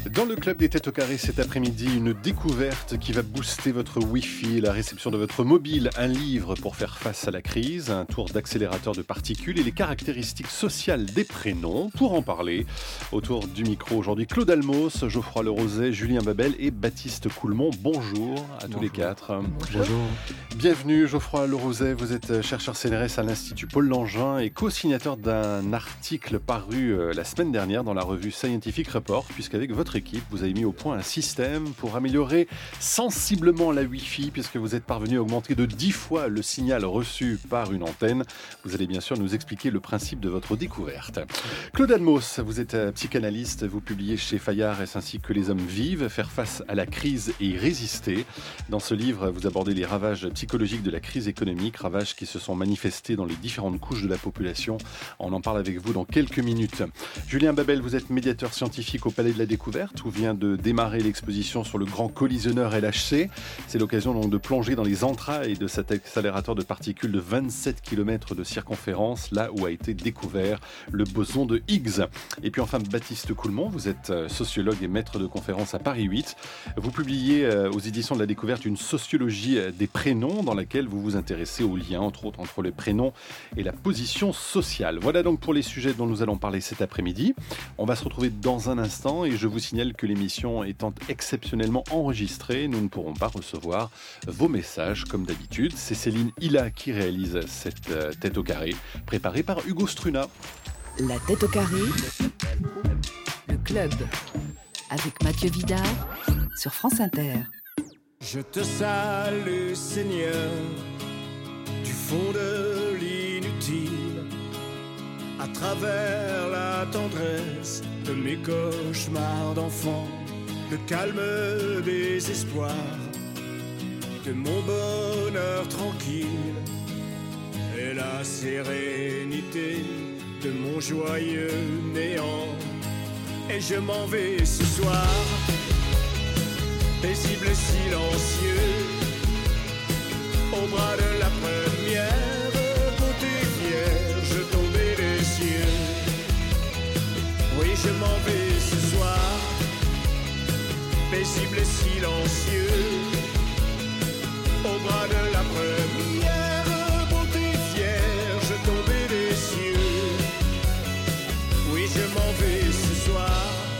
Dans le club des têtes au carré cet après-midi, une découverte qui va booster votre Wi-Fi, la réception de votre mobile, un livre pour faire face à la crise, un tour d'accélérateur de particules et les caractéristiques sociales des prénoms. Pour en parler, autour du micro aujourd'hui, Claude Almos, Geoffroy Lerozet, Julien Babel et Baptiste Coulmont. Bonjour à tous les quatre. Bonjour. Bienvenue Geoffroy Lerozet, vous êtes chercheur CNRS à l'Institut Paul Langin et co-signateur d'un article paru la semaine dernière dans la revue Scientific Report, puisqu'avec votre équipe, vous avez mis au point un système pour améliorer sensiblement la Wi-Fi, puisque vous êtes parvenu à augmenter de 10 fois le signal reçu par une antenne. Vous allez bien sûr nous expliquer le principe de votre découverte. Claude Almos, vous êtes psychanalyste, vous publiez chez Fayard ainsi que Les Hommes vivent, faire face à la crise et y résister. Dans ce livre, vous abordez les ravages psychologiques de la crise économique, ravages qui se sont manifestés dans les différentes couches de la population. On en parle avec vous dans quelques minutes. Julien Babel, vous êtes médiateur scientifique au Palais de la Découverte, où vient de démarrer l'exposition sur le grand collisionneur LHC. C'est l'occasion donc de plonger dans les entrailles de cet accélérateur de particules de 27 km de circonférence, là où a été découvert le boson de Higgs. Et puis enfin, Baptiste Coulmont, vous êtes sociologue et maître de conférence à Paris 8. Vous publiez aux éditions de la Découverte une sociologie des prénoms dans laquelle vous vous intéressez aux liens, entre autres, entre les prénoms et la position sociale. Voilà donc pour les sujets dont nous allons parler cet après-midi. On va se retrouver dans un instant et je vous signale que l'émission étant exceptionnellement enregistrée, nous ne pourrons pas recevoir vos messages comme d'habitude. C'est Céline Hilla qui réalise cette tête au carré, préparée par Hugo Struna. La tête au carré, le club, avec Mathieu Vidard sur France Inter. Je te salue Seigneur, du fond de l'inutile, à travers la tendresse de mes cauchemars d'enfant, le calme des espoirs, de mon bonheur tranquille, et la sérénité de mon joyeux néant. Et je m'en vais ce soir, paisible et silencieux, au bras de la première beauté vierge tombée des cieux. Oui, je m'en vais ce soir, paisible et silencieux, au bras de la première beauté vierge tombée des cieux. Oui, je m'en vais ce soir,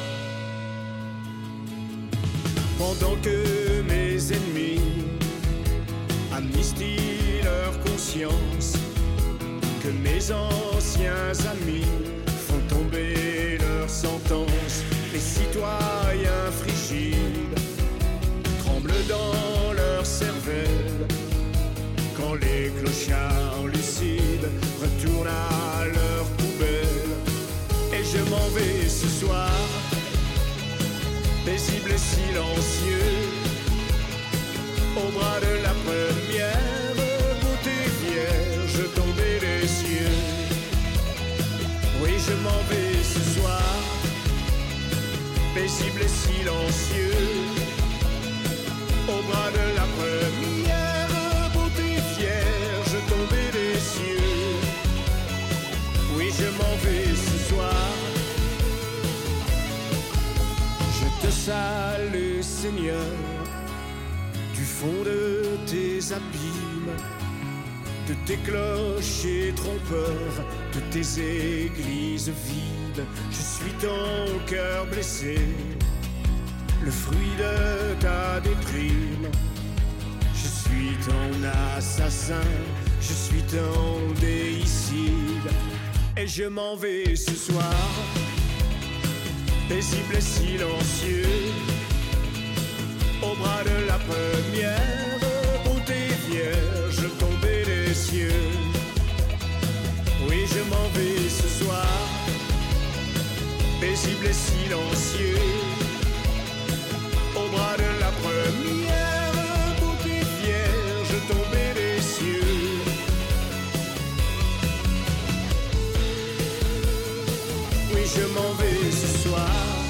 pendant que mes ennemis amnistient leur conscience, que mes anciens amis font tomber leur sentence. Les citoyens fragiles tremblent dans leur cervelle, quand les clochards lucides retournent à leur poubelle. Et je m'en vais ce soir, paisible et silencieux, au bras de la première beauté vierge tombée des cieux. Oui, je m'en vais ce soir, paisible et silencieux, au bras de la première beauté vierge tombée des cieux. Oui, je m'en vais ce soir. Je te salue Seigneur, du fond de tes abîmes, de tes clochers trompeurs, de tes églises vides. Je suis ton cœur blessé, le fruit de ta déprime. Je suis ton assassin, je suis ton déicide. Et je m'en vais ce soir, paisible et silencieux, au bras de la première beauté vierge tombée des cieux. Oui, je m'en vais ce soir, paisible et silencieux, au bras de la première beauté vierge tombée des cieux. Oui, je m'en vais ce soir.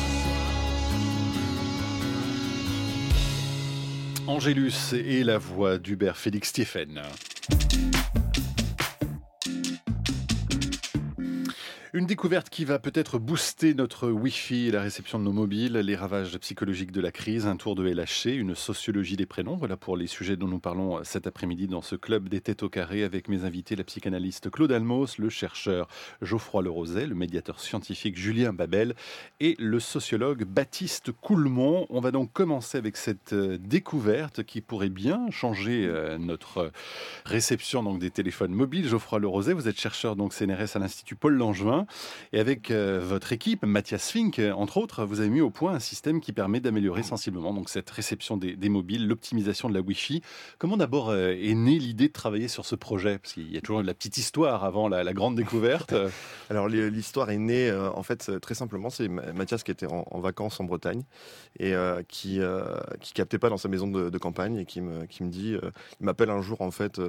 Angélus et la voix d'Hubert Félix Stéphane. Une découverte qui va peut-être booster notre Wi-Fi et la réception de nos mobiles, les ravages psychologiques de la crise, un tour de LHC, une sociologie des prénoms. Voilà pour les sujets dont nous parlons cet après-midi dans ce club des têtes au carré avec mes invités, la psychanalyste Claude Almos, le chercheur Geoffroy Lerozet, le médiateur scientifique Julien Babel et le sociologue Baptiste Coulmont. On va donc commencer avec cette découverte qui pourrait bien changer notre réception donc, des téléphones mobiles. Geoffroy Lerozet, vous êtes chercheur donc CNRS à l'Institut Paul Langevin. Et avec votre équipe, Mathias Fink, entre autres, vous avez mis au point un système qui permet d'améliorer sensiblement donc, cette réception des mobiles, l'optimisation de la Wi-Fi. Comment d'abord est née l'idée de travailler sur ce projet? Parce qu'il y a toujours la petite histoire avant la grande découverte. Alors l'histoire est née, en fait, très simplement. C'est Mathias qui était en vacances en Bretagne et qui captait pas dans sa maison de campagne et qui me dit, il m'appelle un jour, en fait,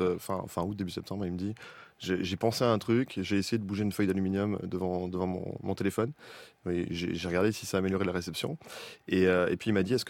fin août, début septembre, et il me dit... J'ai pensé à un truc, j'ai essayé de bouger une feuille d'aluminium devant mon téléphone. Et j'ai regardé si ça améliorait la réception. Et puis il m'a dit, est-ce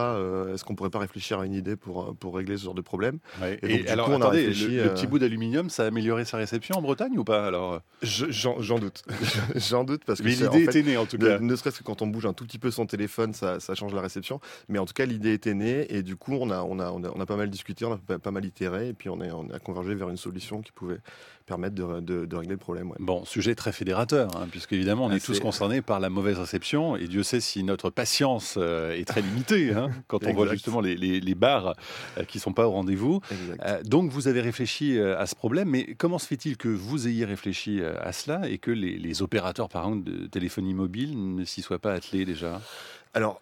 qu'on pourrait pas réfléchir à une idée pour régler ce genre de problème? Ouais. Et donc, alors, coup, on a attendez, réfléchi, le petit bout d'aluminium, ça a amélioré sa réception en Bretagne ou pas alors? J'en doute. J'en doute parce que mais l'idée était née en tout cas. Ne serait-ce que quand on bouge un tout petit peu son téléphone, ça change la réception. Mais en tout cas, l'idée était née et du coup, on a pas mal discuté, on a pas mal itéré et puis on a convergé vers une solution qui pouvait permettre de régler le problème. Ouais. Bon, sujet très fédérateur, puisque évidemment on est tous concernés par la mauvaise réception, et Dieu sait si notre patience est très limitée, quand on voit justement les bars qui ne sont pas au rendez-vous. Donc vous avez réfléchi à ce problème, mais comment se fait-il que vous ayez réfléchi à cela et que les opérateurs par exemple de téléphonie mobile ne s'y soient pas attelés déjà? Alors,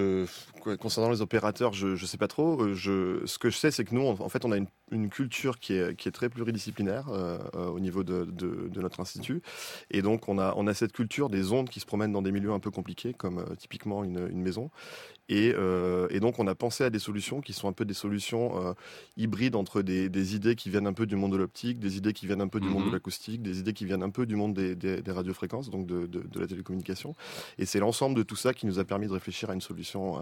concernant les opérateurs, je sais pas trop. Ce que je sais, c'est que nous, en fait, on a une culture qui est très pluridisciplinaire au niveau de notre institut. Et donc, on a cette culture des ondes qui se promènent dans des milieux un peu compliqués, comme typiquement une maison. Et donc, on a pensé à des solutions qui sont un peu des solutions hybrides entre des idées qui viennent un peu du monde de l'optique, des idées qui viennent un peu du monde de l'acoustique, des idées qui viennent un peu du monde des radiofréquences, donc de la télécommunication. Et c'est l'ensemble de tout ça qui nous a permis de réfléchir à une solution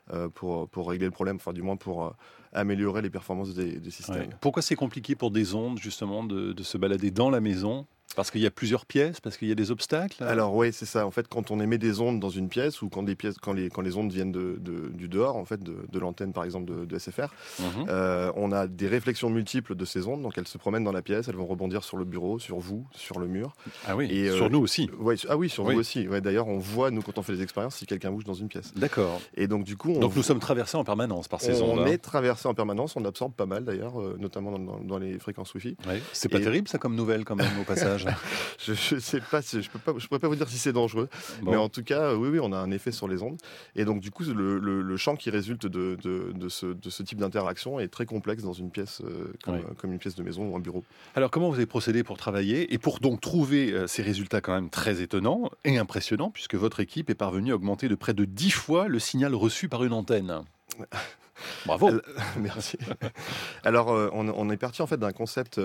pour régler le problème, enfin du moins pour améliorer les performances des systèmes. Ouais. Pourquoi c'est compliqué pour des ondes justement de se balader dans la maison? Parce qu'il y a plusieurs pièces, parce qu'il y a des obstacles? Alors oui, c'est ça. En fait, quand on émet des ondes dans une pièce ou quand les ondes viennent du dehors, en fait, de l'antenne par exemple de SFR, on a des réflexions multiples de ces ondes. Donc elles se promènent dans la pièce, elles vont rebondir sur le bureau, sur vous, sur le mur. Ah oui, et sur nous aussi. Ouais, sur vous aussi. Ouais, d'ailleurs, on voit nous quand on fait des expériences si quelqu'un bouge dans une pièce. D'accord. Et donc du coup, nous sommes traversés en permanence par ces ondes. On est traversé en permanence, on absorbe pas mal d'ailleurs, notamment dans les fréquences Wi-Fi. Ouais. C'est pas terrible ça comme nouvelle quand même au passage. Je sais pas, je pourrais pas vous dire si c'est dangereux, mais en tout cas, oui, on a un effet sur les ondes. Et donc du coup, le champ qui résulte de ce type d'interaction est très complexe dans une pièce comme une pièce de maison ou un bureau. Alors comment vous avez procédé pour travailler et pour donc trouver ces résultats quand même très étonnants et impressionnants, puisque votre équipe est parvenue à augmenter de près de 10 fois le signal reçu par une antenne? Bravo. Merci. Alors, on est parti en fait d'un concept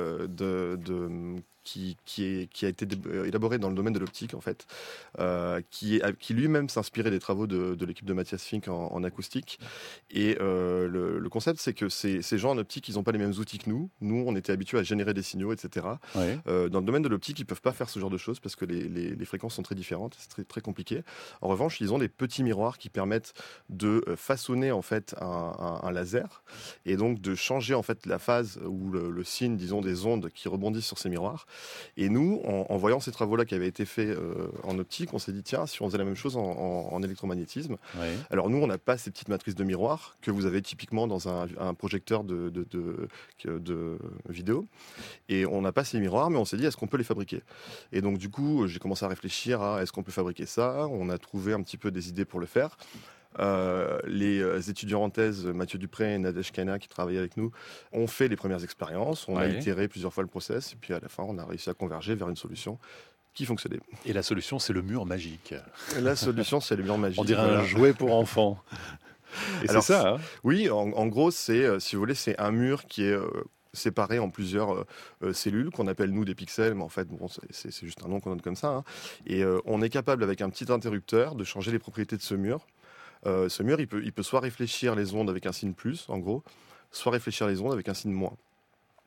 qui a été élaboré dans le domaine de l'optique en fait, qui lui-même s'inspirait des travaux de l'équipe de Mathias Fink en acoustique. Et le concept, c'est que ces gens en optique, ils n'ont pas les mêmes outils que nous. Nous, on était habitués à générer des signaux, etc. Ouais. Dans le domaine de l'optique, ils peuvent pas faire ce genre de choses parce que les fréquences sont très différentes. C'est très, très compliqué. En revanche, ils ont des petits miroirs qui permettent de façonner en fait un laser et donc de changer en fait la phase ou le signe, disons, des ondes qui rebondissent sur ces miroirs. Et nous, en voyant ces travaux-là qui avaient été faits en optique, on s'est dit, tiens, si on faisait la même chose en électromagnétisme. Ouais. Alors nous, on n'a pas ces petites matrices de miroirs que vous avez typiquement dans un projecteur de vidéo. Et on n'a pas ces miroirs, mais on s'est dit, est-ce qu'on peut les fabriquer? Et donc du coup, j'ai commencé à réfléchir à est-ce qu'on peut fabriquer ça? On a trouvé un petit peu des idées pour le faire. Les étudiants en thèse, Mathieu Dupré et Nadège Kana, qui travaillaient avec nous, ont fait les premières expériences. On a itéré plusieurs fois le process et puis à la fin, on a réussi à converger vers une solution qui fonctionnait. Et la solution, c'est le mur magique. La solution, c'est le mur magique. On dirait un jouet pour enfants. Et alors, c'est ça, Oui, en gros, c'est, si vous voulez, c'est un mur qui est séparé en plusieurs cellules qu'on appelle nous des pixels, mais en fait bon, c'est juste un nom qu'on donne comme ça. Et on est capable avec un petit interrupteur de changer les propriétés de ce mur. Ce mur, il peut soit réfléchir les ondes avec un signe plus, en gros, soit réfléchir les ondes avec un signe moins.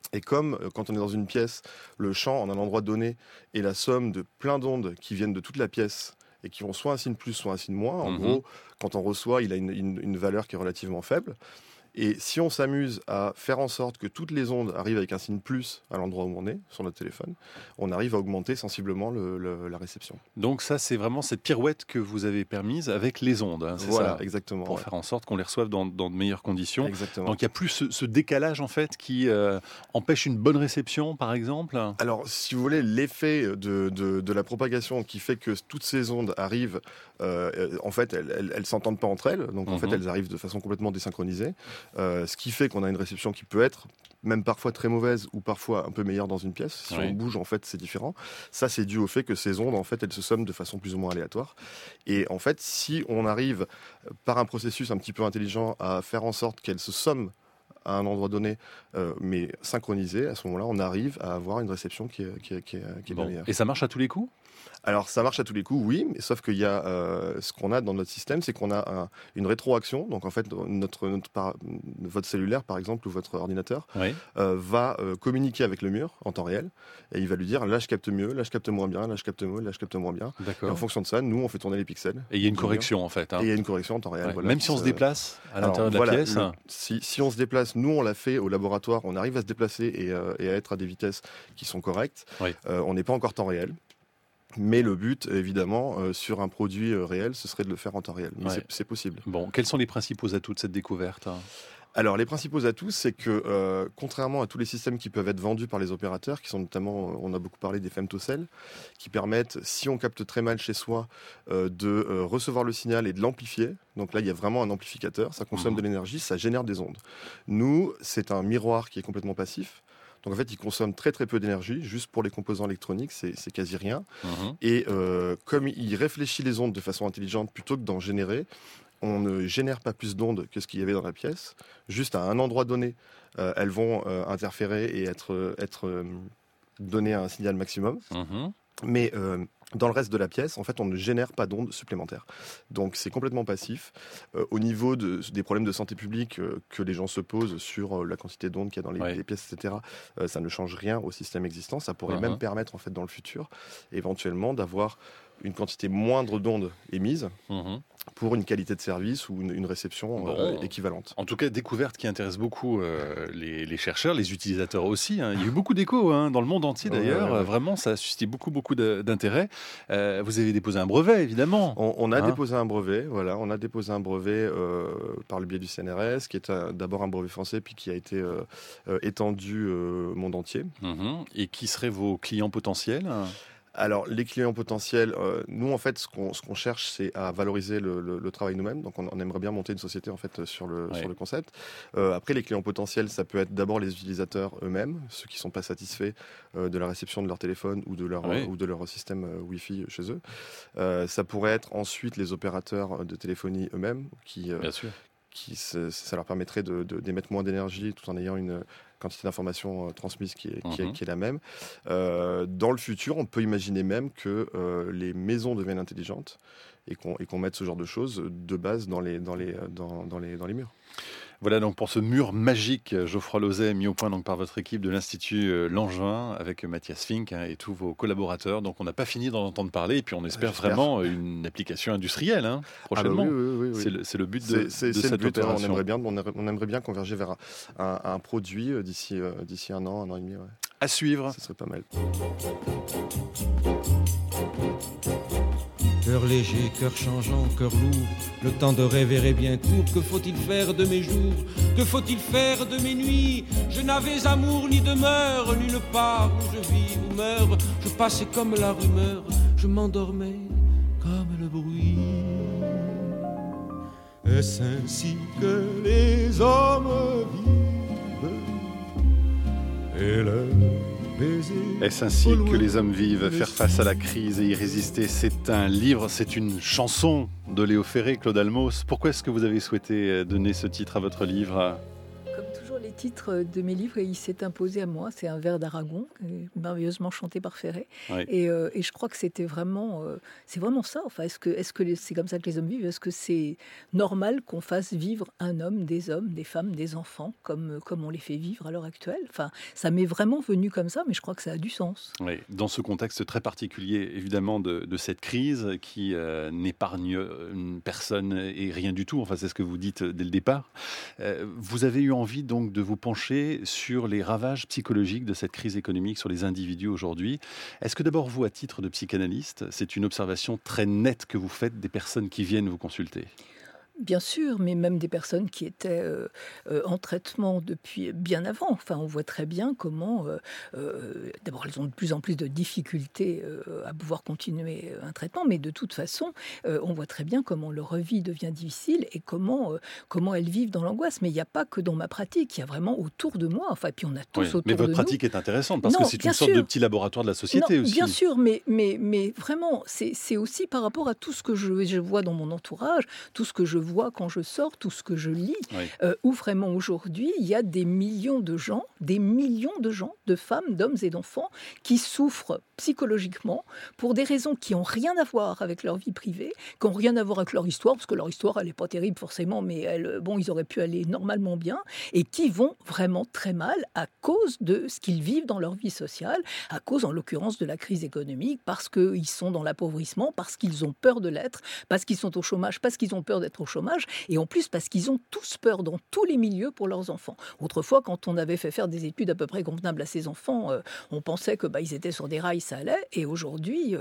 Et comme quand on est dans une pièce, le champ en un endroit donné est la somme de plein d'ondes qui viennent de toute la pièce et qui vont soit un signe plus, soit un signe moins. En gros, quand on reçoit, il a une valeur qui est relativement faible. Et si on s'amuse à faire en sorte que toutes les ondes arrivent avec un signe plus à l'endroit où on est, sur notre téléphone, on arrive à augmenter sensiblement la réception. Donc ça, c'est vraiment cette pirouette que vous avez permise avec les ondes, hein, c'est voilà, ça, exactement. pour faire en sorte qu'on les reçoive dans de meilleures conditions. Exactement. Donc il n'y a plus ce décalage en fait qui empêche une bonne réception, par exemple. Alors, si vous voulez, l'effet de la propagation qui fait que toutes ces ondes arrivent, en fait, elles s'entendent pas entre elles, donc en fait, elles arrivent de façon complètement désynchronisée. Ce qui fait qu'on a une réception qui peut être même parfois très mauvaise ou parfois un peu meilleure dans une pièce. Si on bouge, en fait, c'est différent. Ça, c'est dû au fait que ces ondes, en fait, elles se somment de façon plus ou moins aléatoire. Et en fait, si on arrive par un processus un petit peu intelligent à faire en sorte qu'elles se somment à un endroit donné, mais synchronisé, à ce moment-là, on arrive à avoir une réception qui est bien meilleure. Et ça marche à tous les coups ? Alors, ça marche à tous les coups, oui, mais sauf qu'il y a ce qu'on a dans notre système, c'est qu'on a une rétroaction. Donc, en fait, votre cellulaire, par exemple, ou votre ordinateur, va communiquer avec le mur en temps réel. Et il va lui dire, là, je capte mieux, là, je capte moins bien, là, je capte mieux, là, je capte moins bien. D'accord. Et en fonction de ça, nous, on fait tourner les pixels. Et il y a une correction, en fait. Hein. Et il y a une correction en temps réel. Voilà, même si on se déplace à l'intérieur de la pièce. Si on se déplace, nous, on l'a fait au laboratoire, on arrive à se déplacer et à être à des vitesses qui sont correctes. On n'est pas encore temps réel. Mais le but, évidemment, sur un produit réel, ce serait de le faire en temps réel. Mais c'est possible. Bon, quels sont les principaux atouts de cette découverte ? Alors, les principaux atouts, c'est que, contrairement à tous les systèmes qui peuvent être vendus par les opérateurs, qui sont notamment, on a beaucoup parlé des femtocell, qui permettent, si on capte très mal chez soi, de recevoir le signal et de l'amplifier. Donc là, il y a vraiment un amplificateur, ça consomme de l'énergie, ça génère des ondes. Nous, c'est un miroir qui est complètement passif. Donc en fait, il consomme très très peu d'énergie, juste pour les composants électroniques, c'est quasi rien. Et comme il réfléchit les ondes de façon intelligente plutôt que d'en générer, on ne génère pas plus d'ondes que ce qu'il y avait dans la pièce. Juste à un endroit donné, elles vont interférer et être données à un signal maximum. Mais dans le reste de la pièce, en fait, on ne génère pas d'ondes supplémentaires. Donc, c'est complètement passif. Au niveau des problèmes de santé publique que les gens se posent sur la quantité d'ondes qu'il y a dans les pièces, etc., ça ne change rien au système existant. Ça pourrait même permettre, en fait, dans le futur, éventuellement, d'avoir une quantité moindre d'ondes émises pour une qualité de service ou une réception équivalente. En tout cas, découverte qui intéresse beaucoup les chercheurs, les utilisateurs aussi. Hein. Il y a eu beaucoup d'échos dans le monde entier d'ailleurs. Vraiment, ça a suscité beaucoup d'intérêt. Vous avez déposé un brevet, évidemment. On a déposé un brevet, voilà. On a déposé un brevet par le biais du CNRS, qui est d'abord un brevet français, puis qui a été étendu au monde entier. Et qui seraient vos clients potentiels ? Alors, les clients potentiels, nous, en fait, ce qu'on cherche, c'est à valoriser le travail nous-mêmes. Donc, on aimerait bien monter une société, en fait, sur le concept. Après, les clients potentiels, ça peut être d'abord les utilisateurs eux-mêmes, ceux qui ne sont pas satisfaits de la réception de leur téléphone ou de leur système Wi-Fi chez eux. Ça pourrait être ensuite les opérateurs de téléphonie eux-mêmes Bien sûr. Ça leur permettrait d'émettre moins d'énergie tout en ayant une quantité d'informations transmises qui est la même. Dans le futur, on peut imaginer même que les maisons deviennent intelligentes et qu'on mette ce genre de choses de base dans les murs. Voilà donc pour ce mur magique, Geoffroy Lauzet, mis au point donc par votre équipe de l'Institut Langevin avec Mathias Fink et tous vos collaborateurs. Donc on n'a pas fini d'en entendre parler et puis on espère vraiment une application industrielle prochainement. Oui. C'est le but de cette opération. On aimerait bien converger vers un produit d'ici 1 an et demi. Ouais. À suivre. Ça serait pas mal. Cœur léger, cœur changeant, cœur lourd, le temps de rêver est bien court. Que faut-il faire de mes jours? Que faut-il faire de mes nuits? Je n'avais amour ni demeure, nulle part où je vis ou meurs. Je passais comme la rumeur, je m'endormais comme le bruit. Est-ce ainsi que les hommes vivent? Et le Est-ce ainsi que les hommes vivent? Faire face à la crise et y résister, c'est un livre, c'est une chanson de Léo Ferré, Claude Almos. Pourquoi est-ce que vous avez souhaité donner ce titre à votre livre? Comme toujours, les titres de mes livres et il s'est imposé à moi. C'est un vers d'Aragon, merveilleusement chanté par Ferré. Oui. Et je crois que c'est vraiment ça. Enfin, est-ce que c'est comme ça que les hommes vivent ? Est-ce que c'est normal qu'on fasse vivre un homme, des femmes, des enfants, comme on les fait vivre à l'heure actuelle ? Enfin, ça m'est vraiment venu comme ça, mais je crois que ça a du sens. Oui, dans ce contexte très particulier, évidemment, de cette crise qui n'épargne personne et rien du tout, enfin c'est ce que vous dites dès le départ, vous avez eu envie donc de vous pencher sur les ravages psychologiques de cette crise économique sur les individus aujourd'hui. Est-ce que d'abord vous, à titre de psychanalyste, c'est une observation très nette que vous faites des personnes qui viennent vous consulter ? Bien sûr, mais même des personnes qui étaient en traitement depuis bien avant. Enfin, on voit très bien comment, d'abord, elles ont de plus en plus de difficultés à pouvoir continuer un traitement, mais de toute façon, on voit très bien comment leur vie devient difficile et comment elles vivent dans l'angoisse. Mais il n'y a pas que dans ma pratique, il y a vraiment autour de moi. Enfin, et puis on a tous autour de nous. Mais votre pratique est intéressante parce que c'est une sorte de petit laboratoire de la société aussi. Bien sûr, mais vraiment, c'est aussi par rapport à tout ce que je vois dans mon entourage, tout ce que je vois quand je sors, tout ce que je lis, où vraiment aujourd'hui, il y a des millions de gens, de femmes, d'hommes et d'enfants qui souffrent psychologiquement pour des raisons qui n'ont rien à voir avec leur vie privée, qui n'ont rien à voir avec leur histoire, parce que leur histoire, elle n'est pas terrible forcément, mais ils auraient pu aller normalement bien, et qui vont vraiment très mal à cause de ce qu'ils vivent dans leur vie sociale, à cause en l'occurrence de la crise économique, parce qu'ils sont dans l'appauvrissement, parce qu'ils ont peur de l'être, parce qu'ils sont au chômage, parce qu'ils ont peur d'être au chômage, et en plus parce qu'ils ont tous peur dans tous les milieux pour leurs enfants. Autrefois, quand on avait fait faire des études à peu près convenables à ces enfants, on pensait que ils étaient sur des rails, ça allait, et aujourd'hui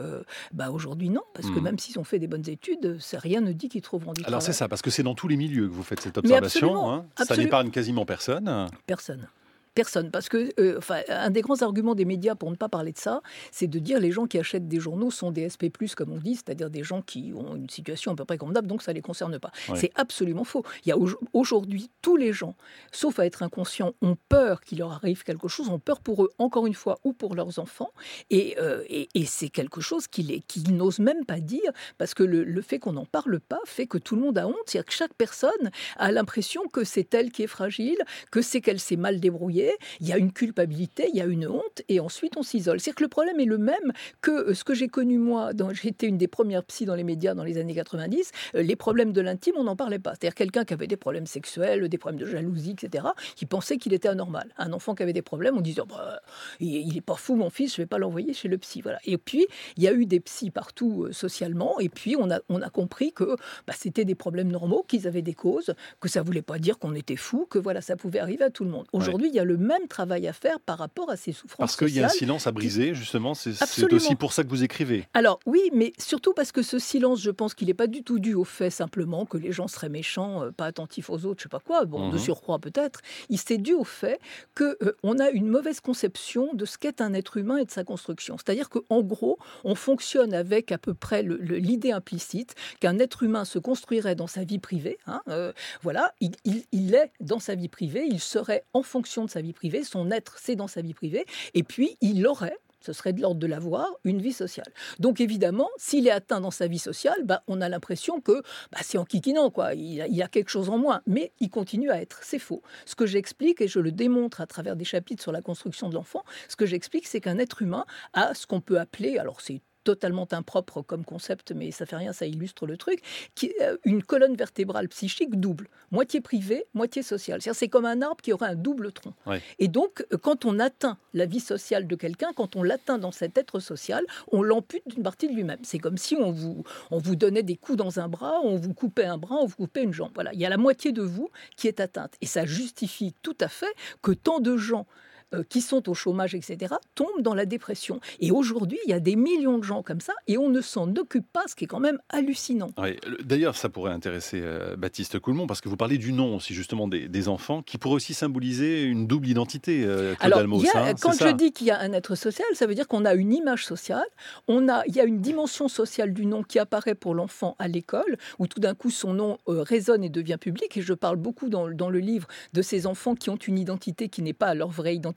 non, parce que même s'ils ont fait des bonnes études, rien ne dit qu'ils trouveront du travail. Alors c'est ça, parce que c'est dans tous les milieux que vous faites cette observation, ça n'épargne quasiment personne. Personne, parce que un des grands arguments des médias pour ne pas parler de ça, c'est de dire les gens qui achètent des journaux sont des SP+, comme on dit, c'est-à-dire des gens qui ont une situation à peu près convenable, donc ça ne les concerne pas. Ouais. C'est absolument faux. Il y a aujourd'hui, tous les gens, sauf à être inconscients, ont peur qu'il leur arrive quelque chose, ont peur pour eux, encore une fois, ou pour leurs enfants, et c'est quelque chose qu'ils n'osent même pas dire, parce que le fait qu'on n'en parle pas fait que tout le monde a honte, c'est-à-dire que chaque personne a l'impression que c'est elle qui est fragile, que c'est qu'elle s'est mal débrouillée. Il y a une culpabilité, il y a une honte, et ensuite on s'isole. C'est-à-dire que le problème est le même que ce que j'ai connu moi. J'étais une des premières psys dans les médias dans les années 90. Les problèmes de l'intime, on n'en parlait pas. C'est-à-dire quelqu'un qui avait des problèmes sexuels, des problèmes de jalousie, etc., qui pensait qu'il était anormal. Un enfant qui avait des problèmes, on disait il n'est pas fou mon fils, je ne vais pas l'envoyer chez le psy. Voilà. Et puis il y a eu des psys partout socialement, et puis on a compris que c'était des problèmes normaux, qu'ils avaient des causes, que ça ne voulait pas dire qu'on était fou, que voilà, ça pouvait arriver à tout le monde. Aujourd'hui, il y a le même travail à faire par rapport à ces souffrances parce qu'il y a un silence à briser, justement, c'est aussi pour ça que vous écrivez. Alors oui, mais surtout parce que ce silence, je pense qu'il n'est pas du tout dû au fait simplement que les gens seraient méchants, pas attentifs aux autres, je ne sais pas quoi, de surcroît peut-être. C'est dû au fait qu'on a une mauvaise conception de ce qu'est un être humain et de sa construction. C'est-à-dire qu'en gros, on fonctionne avec à peu près l'idée implicite qu'un être humain se construirait dans sa vie privée. Voilà, il est dans sa vie privée, il serait en fonction de sa vie privée, son être c'est dans sa vie privée, et puis il aurait, ce serait de l'ordre de l'avoir, une vie sociale. Donc évidemment, s'il est atteint dans sa vie sociale, on a l'impression que c'est en kikinant, quoi. Il a quelque chose en moins, mais il continue à être. C'est faux. Ce que j'explique, et je le démontre à travers des chapitres sur la construction de l'enfant, ce que j'explique, c'est qu'un être humain a ce qu'on peut appeler, alors c'est totalement impropre comme concept, mais ça fait rien, ça illustre le truc, qui est une colonne vertébrale psychique double, moitié privée, moitié sociale. C'est comme un arbre qui aurait un double tronc. Ouais. Et donc, quand on atteint la vie sociale de quelqu'un, quand on l'atteint dans cet être social, on l'ampute d'une partie de lui-même. C'est comme si on vous donnait des coups dans un bras, on vous coupait un bras, on vous coupait une jambe. Voilà, il y a la moitié de vous qui est atteinte. Et ça justifie tout à fait que tant de gens qui sont au chômage, etc., tombent dans la dépression. Et aujourd'hui, il y a des millions de gens comme ça, et on ne s'en occupe pas, ce qui est quand même hallucinant. Oui. D'ailleurs, ça pourrait intéresser Baptiste Coulmont, parce que vous parlez du nom aussi, justement, des enfants, qui pourrait aussi symboliser une double identité. Claude Almos, quand je dis qu'il y a un être social, ça veut dire qu'on a une image sociale, il y a une dimension sociale du nom qui apparaît pour l'enfant à l'école, où tout d'un coup, son nom résonne et devient public, et je parle beaucoup dans le livre de ces enfants qui ont une identité qui n'est pas leur vraie identité,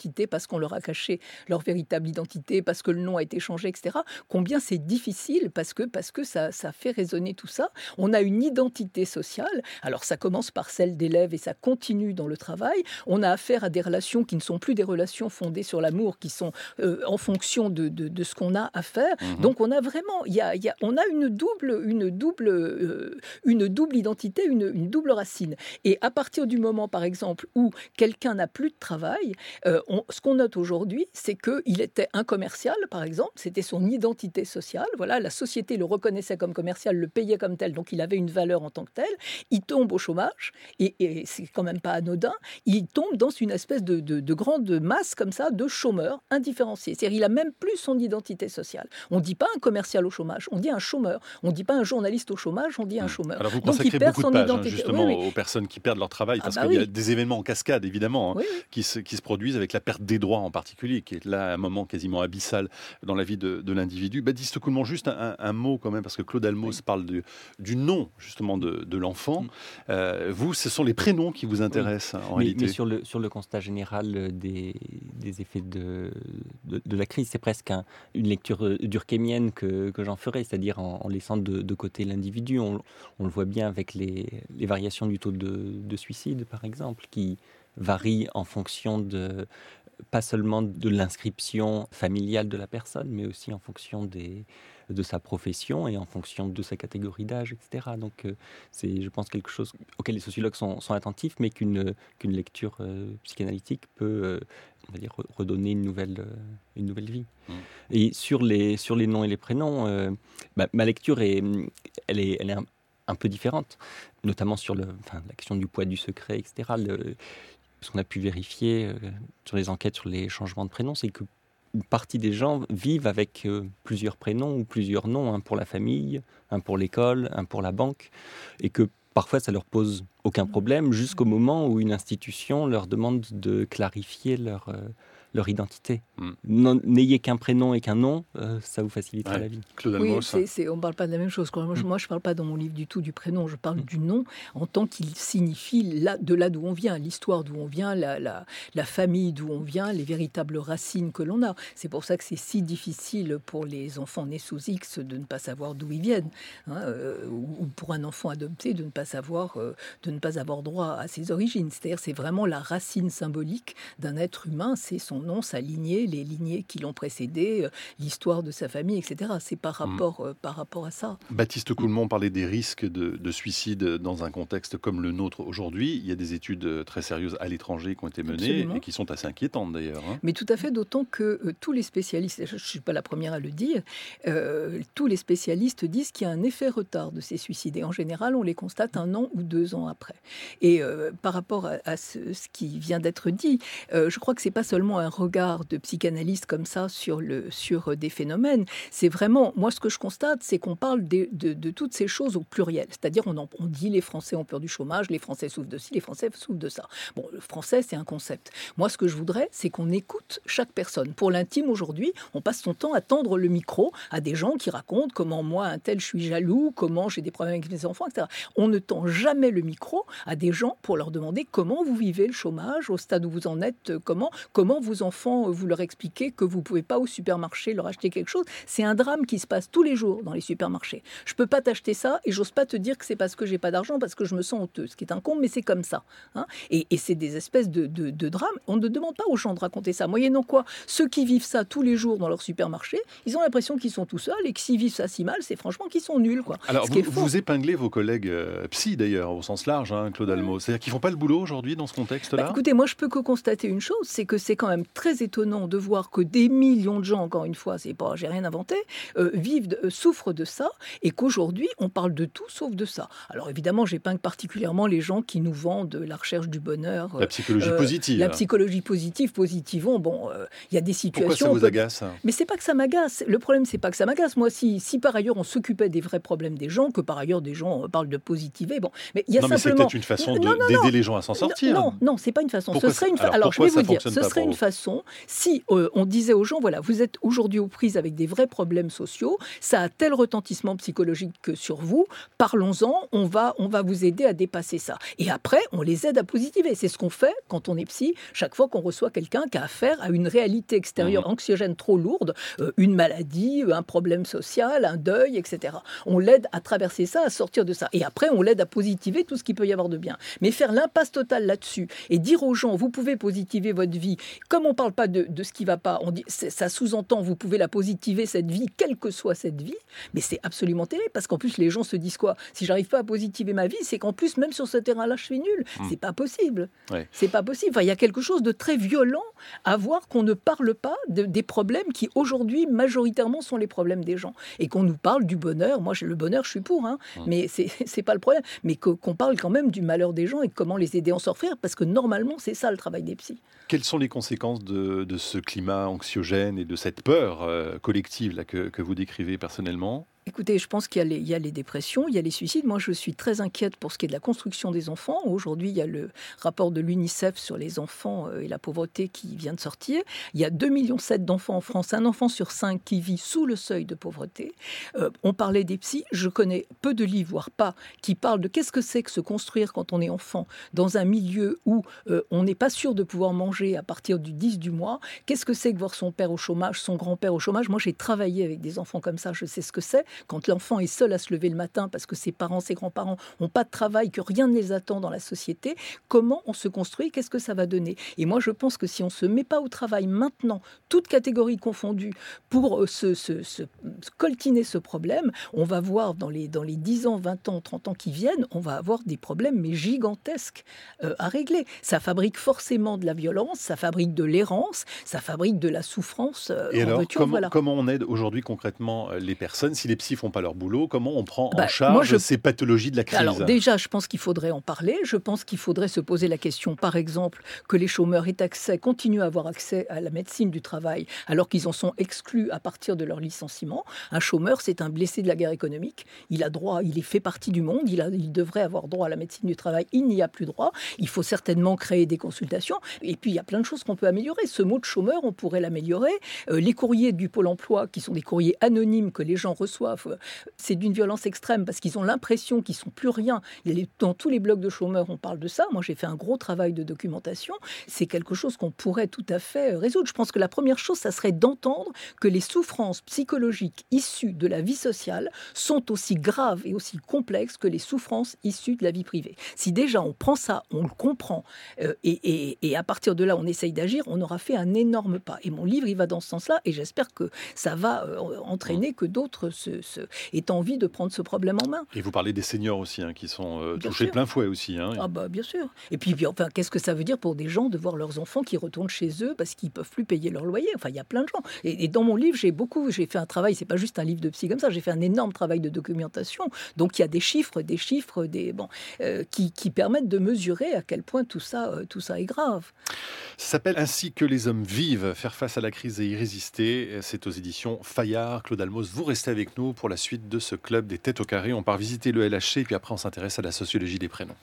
identité parce qu'on leur a caché leur véritable identité, parce que le nom a été changé, etc. Combien c'est difficile parce que ça fait résonner tout ça. On a une identité sociale. Alors ça commence par celle d'élèves et ça continue dans le travail. On a affaire à des relations qui ne sont plus des relations fondées sur l'amour, qui sont en fonction de ce qu'on a à faire. Donc on a vraiment, on a une double identité, une double racine. Et à partir du moment, par exemple, où quelqu'un n'a plus de travail, ce qu'on note aujourd'hui, c'est qu'il était un commercial, par exemple, c'était son identité sociale. Voilà, la société le reconnaissait comme commercial, le payait comme tel, donc il avait une valeur en tant que tel. Il tombe au chômage, et c'est quand même pas anodin, il tombe dans une espèce de grande masse comme ça de chômeurs indifférenciés. C'est-à-dire il a même plus son identité sociale. On ne dit pas un commercial au chômage, on dit un chômeur. On ne dit pas un journaliste au chômage, on dit un chômeur. Alors vous consacrez beaucoup de pages justement aux personnes qui perdent leur travail, parce qu'il y a des événements en cascade évidemment qui se produisent avec la perte des droits en particulier, qui est là un moment quasiment abyssal dans la vie de l'individu. Baptiste Coulmont, juste un mot quand même, parce que Claude Almos parle du nom justement de l'enfant. Vous, ce sont les prénoms qui vous intéressent en réalité. Mais sur le constat général des effets de la crise, c'est presque une lecture durkheimienne que j'en ferai, c'est-à-dire en laissant de côté l'individu. On le voit bien avec les variations du taux de suicide, par exemple, qui varient en fonction pas seulement de l'inscription familiale de la personne, mais aussi en fonction de sa profession et en fonction de sa catégorie d'âge, etc. Donc c'est, je pense, quelque chose auquel les sociologues sont attentifs, mais qu'une lecture psychanalytique peut, on va dire, redonner une nouvelle vie. Et sur les noms et les prénoms, ma lecture elle est un peu différente, notamment sur la question du poids du secret, etc. Ce qu'on a pu vérifier sur les enquêtes sur les changements de prénoms, c'est qu'une partie des gens vivent avec plusieurs prénoms ou plusieurs noms, un pour la famille, un pour l'école, un pour la banque, et que parfois ça leur pose aucun problème jusqu'au moment où une institution leur demande de clarifier leur identité. N'ayez qu'un prénom et qu'un nom, ça vous facilitera la vie. Claude Almos. Oui, on ne parle pas de la même chose. Moi, je ne parle pas dans mon livre du tout du prénom, je parle du nom en tant qu'il signifie de là d'où on vient, l'histoire d'où on vient, la famille d'où on vient, les véritables racines que l'on a. C'est pour ça que c'est si difficile pour les enfants nés sous X de ne pas savoir d'où ils viennent, ou pour un enfant adopté de ne pas avoir droit à ses origines. C'est-à-dire c'est vraiment la racine symbolique d'un être humain, c'est son nom, sa lignée, les lignées qui l'ont précédé, l'histoire de sa famille, etc. C'est par rapport à ça. Baptiste Coulmont parlait des risques de suicide dans un contexte comme le nôtre aujourd'hui. Il y a des études très sérieuses à l'étranger qui ont été menées et qui sont assez inquiétantes d'ailleurs. Mais tout à fait, d'autant que tous les spécialistes, je ne suis pas la première à le dire, tous les spécialistes disent qu'il y a un effet retard de ces suicides. Et en général, on les constate 1 an ou 2 ans après. Et par rapport à ce qui vient d'être dit, je crois que ce n'est pas seulement un regard de psychanalyste comme ça sur des phénomènes. C'est vraiment, moi ce que je constate, c'est qu'on parle de toutes ces choses au pluriel. C'est-à-dire on dit les Français ont peur du chômage, les Français souffrent de ci, les Français souffrent de ça. Bon, le français c'est un concept. Moi ce que je voudrais, c'est qu'on écoute chaque personne. Pour l'intime aujourd'hui, on passe son temps à tendre le micro à des gens qui racontent comment moi un tel je suis jaloux, comment j'ai des problèmes avec mes enfants, etc. On ne tend jamais le micro à des gens pour leur demander comment vous vivez le chômage, au stade où vous en êtes, comment vos enfants, vous leur expliquez que vous ne pouvez pas au supermarché leur acheter quelque chose. C'est un drame qui se passe tous les jours dans les supermarchés. Je ne peux pas t'acheter ça et j'ose pas te dire que c'est parce que j'ai pas d'argent, parce que je me sens honteux. Ce qui est un con, mais c'est comme ça. Et c'est des espèces de drames. On ne demande pas aux gens de raconter ça. Moyennant quoi, ceux qui vivent ça tous les jours dans leur supermarché, ils ont l'impression qu'ils sont tout seuls et que s'ils vivent ça si mal, c'est franchement qu'ils sont nuls. Alors, vous épinglez vos collègues psy d'ailleurs, au sens large, Claude Almos. C'est-à-dire qu'ils ne font pas le boulot aujourd'hui dans ce contexte-là ? Écoutez, moi je peux que constater une chose, c'est que c'est quand même très étonnant de voir que des millions de gens, encore une fois, j'ai rien inventé, souffrent de ça et qu'aujourd'hui on parle de tout sauf de ça. Alors évidemment, j'épingle particulièrement les gens qui nous vendent la recherche du bonheur. La psychologie positive. La psychologie positivons. Bon, il y a des situations... Pourquoi ça vous agace ? Mais c'est pas que ça m'agace. Le problème, c'est pas que ça m'agace. Moi, si par ailleurs on s'occupait des vrais problèmes des gens, que par ailleurs des gens parlent de positiver, bon, mais il y a simplement... mais c'est peut-être une façon d'aider les gens à s'en sortir. Non, c'est pas une façon. Pourquoi Alors je vais vous dire, ce serait une façon. façon, si on disait aux gens, voilà, vous êtes aujourd'hui aux prises avec des vrais problèmes sociaux, ça a tel retentissement psychologique que sur vous, parlons-en, on va vous aider à dépasser ça. Et après, on les aide à positiver. C'est ce qu'on fait quand on est psy, chaque fois qu'on reçoit quelqu'un qui a affaire à une réalité extérieure anxiogène trop lourde, une maladie, un problème social, un deuil, etc. On l'aide à traverser ça, à sortir de ça. Et après, on l'aide à positiver tout ce qu'il peut y avoir de bien. Mais faire l'impasse totale là-dessus et dire aux gens, vous pouvez positiver votre vie, comme on ne parle pas de ce qui ne va pas, on dit, ça sous-entend, vous pouvez la positiver, cette vie, quelle que soit cette vie, mais c'est absolument terrible, parce qu'en plus, les gens se disent quoi ? Si j'arrive pas à positiver ma vie, c'est qu'en plus, même sur ce terrain-là, je suis nul. C'est pas possible. Ouais. C'est pas possible. Enfin, il y a quelque chose de très violent à voir qu'on ne parle pas des problèmes qui, aujourd'hui, majoritairement, sont les problèmes des gens. Et qu'on nous parle du bonheur. Moi, le bonheur, je suis pour, mais c'est pas le problème. Mais qu'on parle quand même du malheur des gens et de comment les aider à en sortir, parce que normalement, c'est ça le travail des psys. Quelles sont les conséquences de ce climat anxiogène et de cette peur collective là, que vous décrivez personnellement ? Écoutez, je pense qu'il y a les dépressions, il y a les suicides. Moi, je suis très inquiète pour ce qui est de la construction des enfants. Aujourd'hui, il y a le rapport de l'UNICEF sur les enfants et la pauvreté qui vient de sortir. Il y a 2,7 millions d'enfants en France, un enfant sur 5 qui vit sous le seuil de pauvreté. On parlait des psys, je connais peu de livres, voire pas, qui parlent de qu'est-ce que c'est que se construire quand on est enfant dans un milieu où on n'est pas sûr de pouvoir manger à partir du 10 du mois. Qu'est-ce que c'est que voir son père au chômage, son grand-père au chômage ? Moi, j'ai travaillé avec des enfants comme ça, je sais ce que c'est. Quand l'enfant est seul à se lever le matin parce que ses parents, ses grands-parents n'ont pas de travail, que rien ne les attend dans la société, comment on se construit ? Qu'est-ce que ça va donner ? Et moi, je pense que si on ne se met pas au travail maintenant, toutes catégories confondues, pour se coltiner ce problème, on va voir dans les 10 ans, 20 ans, 30 ans qui viennent, on va avoir des problèmes mais gigantesques à régler. Ça fabrique forcément de la violence, ça fabrique de l'errance, ça fabrique de la souffrance. Et alors, comment on aide aujourd'hui concrètement les personnes ? Si les psys font pas leur boulot, comment on prend en charge ces pathologies de la crise ? Alors déjà, je pense qu'il faudrait en parler. Je pense qu'il faudrait se poser la question, par exemple, que les chômeurs continuent à avoir accès à la médecine du travail alors qu'ils en sont exclus à partir de leur licenciement. Un chômeur, c'est un blessé de la guerre économique. Il a droit, il fait partie du monde, il devrait avoir droit à la médecine du travail. Il n'y a plus droit. Il faut certainement créer des consultations. Et puis, il y a plein de choses qu'on peut améliorer. Ce mot de chômeur, on pourrait l'améliorer. Les courriers du Pôle emploi, qui sont des courriers anonymes que les gens reçoivent, c'est d'une violence extrême parce qu'ils ont l'impression qu'ils ne sont plus rien. Dans tous les blogs de chômeurs, on parle de ça. Moi, j'ai fait un gros travail de documentation. C'est quelque chose qu'on pourrait tout à fait résoudre. Je pense que la première chose, ça serait d'entendre que les souffrances psychologiques issues de la vie sociale sont aussi graves et aussi complexes que les souffrances issues de la vie privée. Si déjà on prend ça, on le comprend, et à partir de là, on essaye d'agir, on aura fait un énorme pas. Et mon livre, il va dans ce sens-là, et j'espère que ça va entraîner que d'autres aient envie de prendre ce problème en main. Et vous parlez des seniors aussi, qui sont touchés de plein fouet aussi. Ah bah bien sûr. Et puis enfin, qu'est-ce que ça veut dire pour des gens de voir leurs enfants qui retournent chez eux parce qu'ils ne peuvent plus payer leur loyer ? Enfin, il y a plein de gens. Et dans mon livre, j'ai fait un travail, c'est pas juste un livre de psy comme ça, j'ai fait un énorme travail de documentation. Donc il y a des chiffres qui permettent de mesurer à quel point tout ça est grave. Ça s'appelle Ainsi que les hommes vivent, faire face à la crise et y résister. C'est aux éditions Fayard. Claude Almos, vous restez avec nous pour la suite de ce club des têtes au carré. On part visiter le LHC et puis après on s'intéresse à la sociologie des prénoms.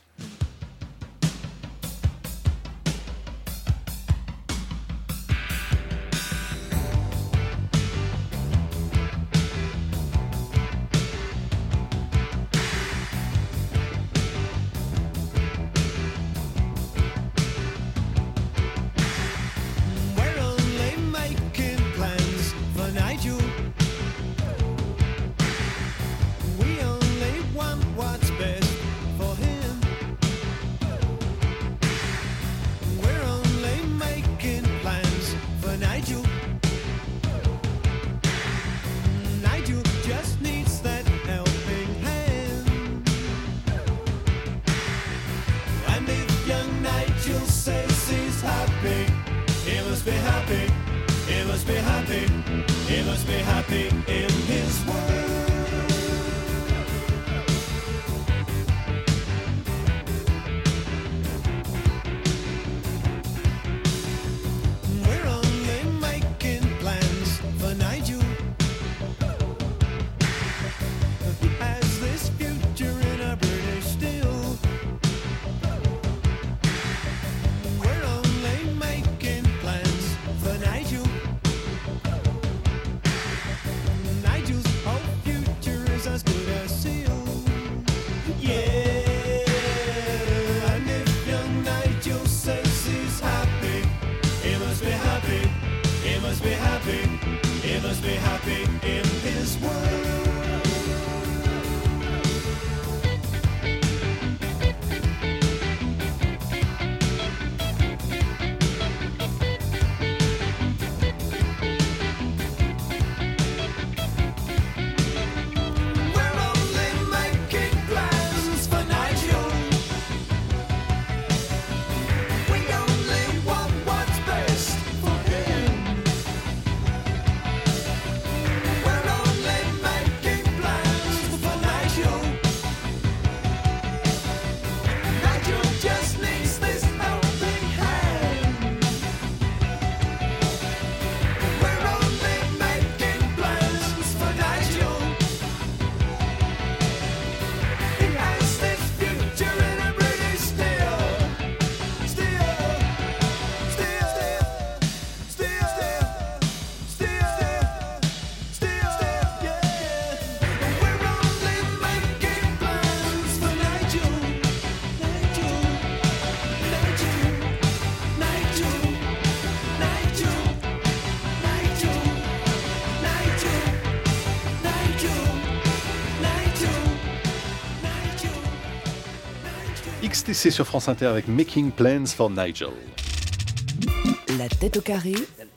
XTC sur France Inter avec Making Plans for Nigel. La tête au carré,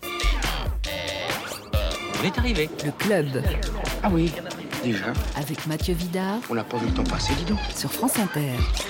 On est arrivé. le club, Ah oui, déjà. avec Mathieu Vidard On n'a pas vu le temps passer, dis donc. sur France Inter.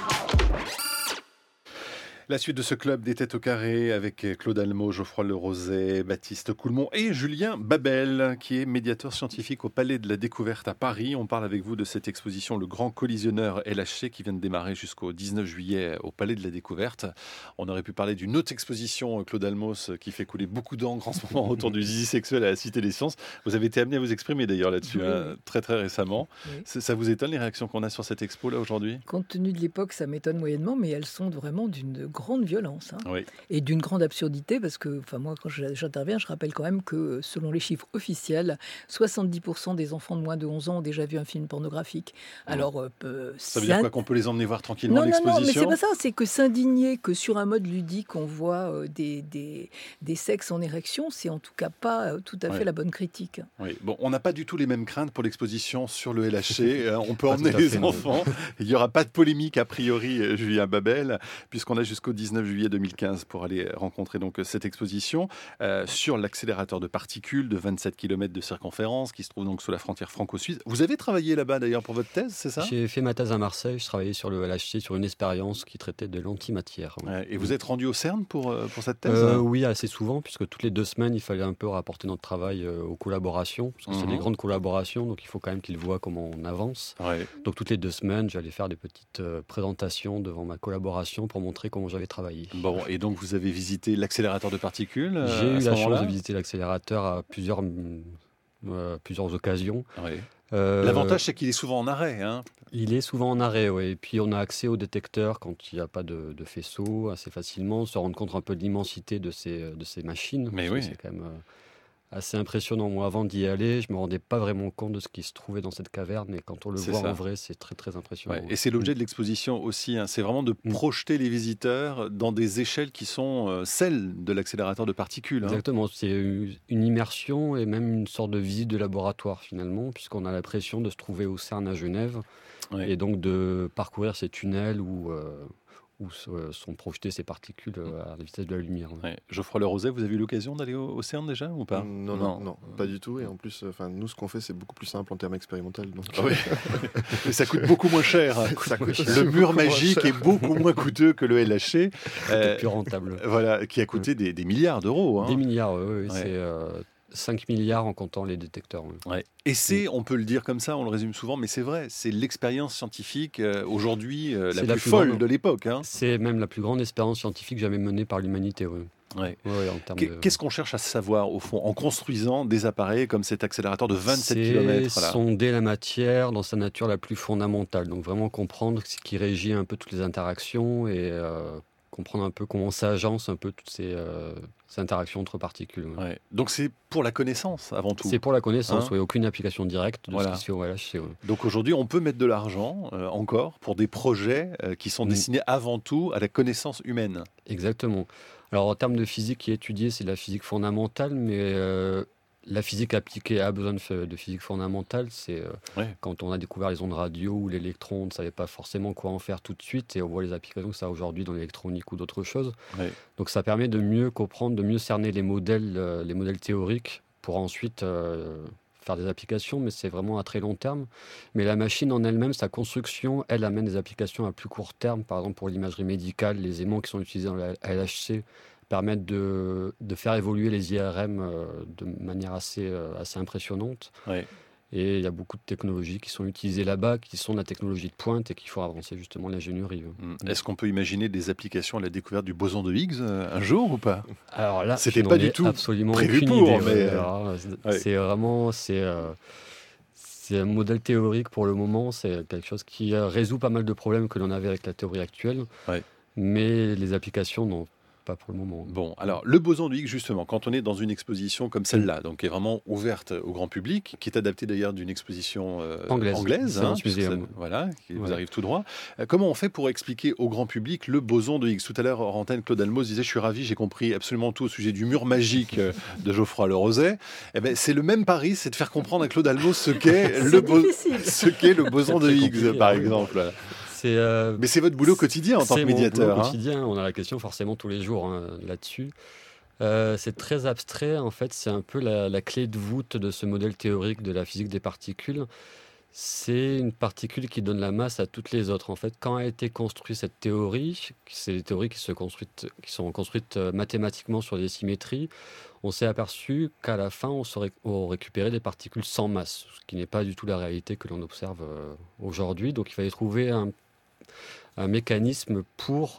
La suite de ce club des têtes au carré avec Claude Almo, Geoffroy Lerozet, Baptiste Coulmont et Julien Babel, qui est médiateur scientifique au Palais de la Découverte à Paris. On parle avec vous de cette exposition Le Grand Collisionneur LHC qui vient de démarrer jusqu'au 19 juillet au Palais de la Découverte. On aurait pu parler d'une autre exposition, Claude Almos, qui fait couler beaucoup d'encre en ce moment autour du zizi sexuel à la Cité des Sciences. Vous avez été amené à vous exprimer d'ailleurs là-dessus, Oui. très très récemment. Oui. Ça vous étonne les réactions qu'on a sur cette expo là aujourd'hui ? Compte tenu de l'époque, ça m'étonne moyennement, mais elles sont vraiment d'une grande violence Oui. et d'une grande absurdité, parce que moi, quand j'interviens, je rappelle quand même que, selon les chiffres officiels, 70% des enfants de moins de 11 ans ont déjà vu un film pornographique. Alors, Ça veut dire quoi, qu'on peut les emmener voir tranquillement non, l'exposition ? mais c'est pas ça, c'est que s'indigner que sur un mode ludique, on voit des sexes en érection, c'est en tout cas pas tout à fait Ouais. la bonne critique. Oui, bon, on n'a pas du tout les mêmes craintes pour l'exposition sur le LHC. On peut Pas emmener tout à les fait, non. enfants. Il n'y aura pas de polémique, a priori, Julien Babel, puisqu'on a jusqu'au 19 juillet 2015 pour aller rencontrer donc cette exposition sur l'accélérateur de particules de 27 km de circonférence qui se trouve donc sous la frontière franco-suisse. Vous avez travaillé là-bas d'ailleurs pour votre thèse, c'est ça ? J'ai fait ma thèse à Marseille, je travaillais sur le LHC, sur une expérience qui traitait de l'antimatière. Ouais, et vous êtes rendu au CERN pour cette thèse ? Oui, assez souvent, puisque toutes les 2 semaines, il fallait un peu rapporter notre travail aux collaborations, parce que c'est des grandes collaborations, donc il faut quand même qu'ils voient comment on avance. Ouais. Donc toutes les 2 semaines, j'allais faire des petites présentations devant ma collaboration pour montrer comment j'avais travaillé. Bon, et donc vous avez visité l'accélérateur de particules J'ai à eu ce la chance moment-là ? de visiter l'accélérateur à plusieurs occasions. Ouais. Euh, L'avantage, c'est qu'il est souvent en arrêt. Hein. Il est souvent en arrêt, oui. Et puis on a accès au détecteur quand il n'y a pas de faisceau assez facilement, se rendre compte un peu de l'immensité de ces machines. Mais parce oui. que c'est quand même assez impressionnant. Moi, avant d'y aller, je ne me rendais pas vraiment compte de ce qui se trouvait dans cette caverne. Et quand on le C'est voit ça. en vrai, c'est très, très impressionnant. Ouais, et c'est l'objet de l'exposition aussi, hein. C'est vraiment de projeter les visiteurs dans des échelles qui sont celles de l'accélérateur de particules. Hein. Exactement, c'est une immersion et même une sorte de visite de laboratoire finalement, puisqu'on a l'impression de se trouver au CERN à Genève Ouais. et donc de parcourir ces tunnels où sont projetées ces particules à la vitesse de la lumière. Ouais. Geoffroy Lerozet, vous avez eu l'occasion d'aller au CERN déjà ou pas ? Non, pas du tout. Et en plus, nous, ce qu'on fait, c'est beaucoup plus simple en termes expérimentaux. Donc, Ah oui. Mais ça coûte beaucoup moins cher. Hein. ça coûte aussi Le mur beaucoup moins magique cher. est beaucoup moins coûteux que le LHC, C'est plus rentable. voilà, qui a coûté des milliards d'euros. Hein. Des milliards, oui. Ouais. C'est 5 milliards en comptant les détecteurs. Oui. Ouais. Et c'est, on peut le dire comme ça, on le résume souvent, mais c'est vrai, c'est l'expérience scientifique aujourd'hui la C'est plus la plus folle grande. de l'époque. Hein. C'est même la plus grande expérience scientifique jamais menée par l'humanité. Oui. Ouais. Ouais, en termes de... Qu'est-ce qu'on cherche à savoir au fond en construisant des appareils comme cet accélérateur de 27 C'est km là. sonder la matière dans sa nature la plus fondamentale. Donc vraiment comprendre ce qui régit un peu toutes les interactions et comprendre un peu comment s'agencent un peu toutes ces interactions entre particules. Ouais. Ouais. Donc c'est pour la connaissance avant tout. C'est pour la connaissance, Hein oui, aucune application directe de Voilà. ce qui se fait au LHC. Ouais. Donc aujourd'hui, on peut mettre de l'argent encore pour des projets qui sont destinés avant tout à la connaissance humaine. Exactement. Alors en termes de physique qui est étudiée, c'est la physique fondamentale, mais la physique appliquée a besoin de physique fondamentale. C'est Ouais. quand on a découvert les ondes radio ou l'électron, on ne savait pas forcément quoi en faire tout de suite, et on voit les applications que ça a aujourd'hui dans l'électronique ou d'autres choses. Ouais. Donc ça permet de mieux comprendre, de mieux cerner les modèles théoriques pour ensuite faire des applications, mais c'est vraiment à très long terme. Mais la machine en elle-même, sa construction, elle amène des applications à plus court terme. Par exemple, pour l'imagerie médicale, les aimants qui sont utilisés dans la LHC permettent de faire évoluer les IRM de manière assez impressionnante. Ouais. Et il y a beaucoup de technologies qui sont utilisées là-bas, qui sont de la technologie de pointe et qui font avancer justement l'ingénierie. Est-ce qu'on peut imaginer des applications à la découverte du boson de Higgs un jour ou pas ? Alors là, C'était je n'en pas du ai tout absolument prévu aucune pour, idée, mais, ouais. c'est vraiment c'est un modèle théorique pour le moment. C'est quelque chose qui résout pas mal de problèmes que l'on avait avec la théorie actuelle. Ouais. Mais les applications non. Pas pour le moment. Bon, alors le boson de Higgs, justement, quand on est dans une exposition comme celle-là, donc qui est vraiment ouverte au grand public, qui est adaptée d'ailleurs d'une exposition anglaise Science puisque ça, Museum. voilà, qui vous Ouais. arrive tout droit. Comment on fait pour expliquer au grand public le boson de Higgs ? Tout à l'heure, hors antenne, Claude Almos disait « Je suis ravi, j'ai compris absolument tout au sujet du mur magique de Geoffroy Lerozet ». Eh ben, c'est le même pari, c'est de faire comprendre à Claude Almos ce qu'est le boson de Higgs, par exemple. Mais c'est votre boulot quotidien en tant que médiateur. C'est mon boulot quotidien, on a la question forcément tous les jours là-dessus. C'est très abstrait, en fait, c'est un peu la clé de voûte de ce modèle théorique de la physique des particules. C'est une particule qui donne la masse à toutes les autres. En fait, quand a été construite cette théorie, c'est des théories qui sont construites mathématiquement sur des symétries, on s'est aperçu qu'à la fin, on récupérait des particules sans masse, ce qui n'est pas du tout la réalité que l'on observe aujourd'hui. Donc il fallait trouver un mécanisme pour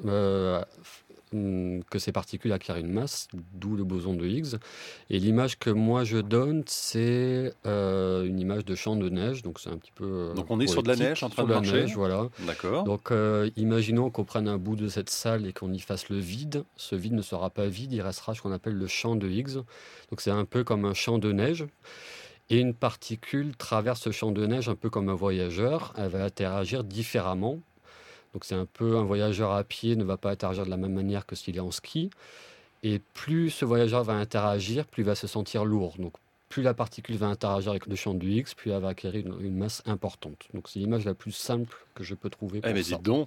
que ces particules acquièrent une masse, d'où le boson de Higgs. Et l'image que moi je donne, c'est une image de champ de neige, donc c'est un petit peu donc on est sur de la neige en train de marcher. Neige, voilà. D'accord. Donc imaginons qu'on prenne un bout de cette salle et qu'on y fasse le vide. Ce vide ne sera pas vide, il restera ce qu'on appelle le champ de Higgs. Donc c'est un peu comme un champ de neige. Et une particule traverse ce champ de neige un peu comme un voyageur. Elle va interagir différemment. Donc c'est un peu un voyageur à pied ne va pas interagir de la même manière que s'il est en ski. Et plus ce voyageur va interagir, plus il va se sentir lourd. Donc plus la particule va interagir avec le champ du Higgs, plus elle va acquérir une masse importante. Donc c'est l'image la plus simple que je peux trouver pour mais ça. Dites donc.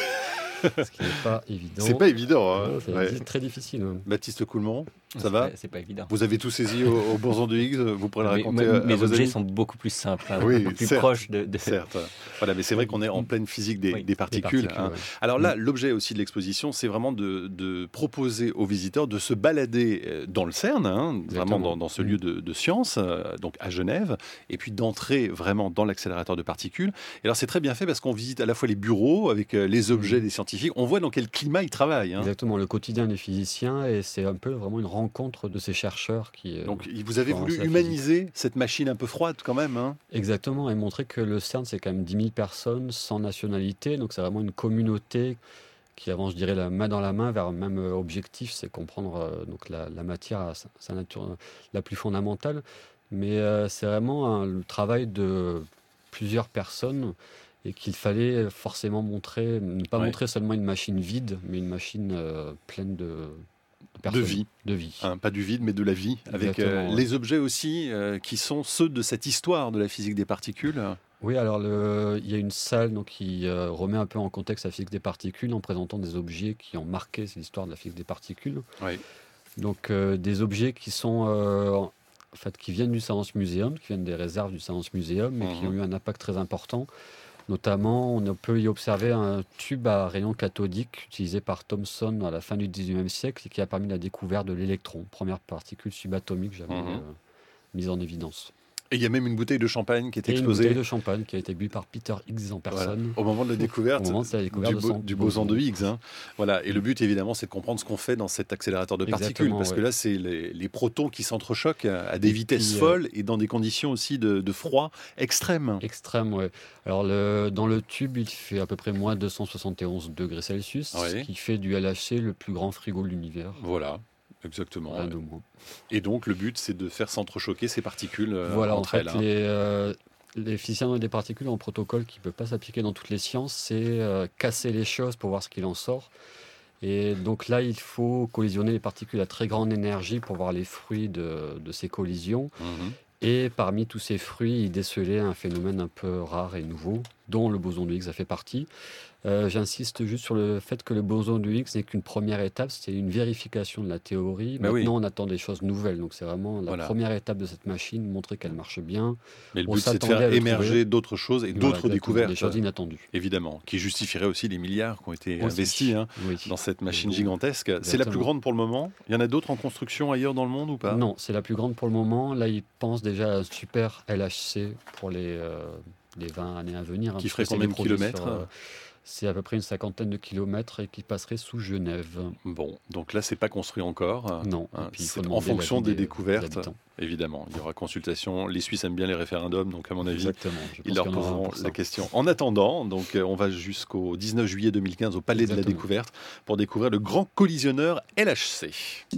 Ce qui n'est pas évident. C'est pas évident. Hein. C'est très difficile. Baptiste Coulmont, ça va ? C'est pas évident. Vous avez tout saisi au boson de Higgs, vous pourrez le raconter à mes vos objets amis. sont beaucoup plus simples, Oui, beaucoup plus certes, proches de... Certes. Voilà, mais c'est vrai qu'on est en pleine physique des particules. Hein. Ouais. Alors là, l'objet aussi de l'exposition, c'est vraiment de proposer aux visiteurs de se balader dans le CERN, hein, vraiment dans ce lieu de science, donc à Genève, et puis d'entrer vraiment dans l'accélérateur de particules. Et alors c'est très bien fait parce qu'on visite à la fois les bureaux avec les objets des scientifiques. On voit dans quel climat ils travaillent. Hein. Exactement, le quotidien des physiciens, et c'est un peu vraiment une rencontre de ces chercheurs qui... Donc vous avez voulu humaniser cette machine un peu froide quand même. Hein. Exactement, et montrer que le CERN, c'est quand même 10 000 personnes sans nationalité, donc c'est vraiment une communauté qui avance, je dirais, la main dans la main vers le même objectif, c'est comprendre donc la matière à sa nature la plus fondamentale. Mais c'est vraiment le travail de plusieurs personnes, et qu'il fallait forcément montrer, ne pas montrer seulement une machine vide, mais une machine pleine de vie. De vie. Hein, pas du vide, mais de la vie, avec les objets aussi qui sont ceux de cette histoire de la physique des particules. Oui, alors il y a une salle donc, qui remet un peu en contexte la physique des particules en présentant des objets qui ont marqué l'histoire de la physique des particules. Oui. Donc des objets qui sont... en fait, qui viennent du Science Museum, qui viennent des réserves du Science Museum, mais qui ont eu un impact très important. Notamment, on peut y observer un tube à rayon cathodique utilisé par Thomson à la fin du XIXe siècle et qui a permis la découverte de l'électron, première particule subatomique jamais mise en évidence. Et il y a même une bouteille de champagne qui est exposée. Une bouteille de champagne qui a été bu par Peter Higgs en personne. Voilà, au moment de la découverte, du boson de Higgs. Hein. Voilà. Et le but, évidemment, c'est de comprendre ce qu'on fait dans cet accélérateur de particules. Parce que là, c'est les protons qui s'entrechoquent à des vitesses folles et dans des conditions aussi de froid extrême. Extrême, oui. Alors, dans le tube, il fait à peu près moins 271 degrés Celsius, ce qui fait du LHC le plus grand frigo de l'univers. Voilà. Exactement. Et donc, le but, c'est de faire s'entrechoquer ces particules entre elles. Les physiciens des particules ont un protocole qui ne peut pas s'appliquer dans toutes les sciences, c'est casser les choses pour voir ce qu'il en sort. Et donc là, il faut collisionner les particules à très grande énergie pour voir les fruits de ces collisions. Et parmi tous ces fruits, il décelait un phénomène un peu rare et nouveau, dont le boson de Higgs a fait partie. J'insiste juste sur le fait que le boson de Higgs n'est qu'une première étape, c'est une vérification de la théorie. Maintenant, on attend des choses nouvelles, donc c'est vraiment la première étape de cette machine, montrer qu'elle marche bien. Mais le but, c'est de faire émerger d'autres choses et d'autres découvertes. Des choses inattendues. Évidemment, qui justifieraient aussi les milliards qui ont été investis dans cette machine gigantesque. Exactement. C'est la plus grande pour le moment. Il y en a d'autres en construction ailleurs dans le monde ou pas ? Non, c'est la plus grande pour le moment. Là, ils pensent déjà à un super LHC pour les 20 années à venir. Qui ferait combien de kilomètres ? C'est à peu près une 50aine de kilomètres et qui passerait sous Genève. Bon, donc là, c'est pas construit encore. Non. C'est en fonction des découvertes. Évidemment, il y aura consultation. Les Suisses aiment bien les référendums, donc à mon avis, ils leur poseront la question. En attendant, donc, on va jusqu'au 19 juillet 2015 au Palais de la Découverte pour découvrir le grand collisionneur LHC.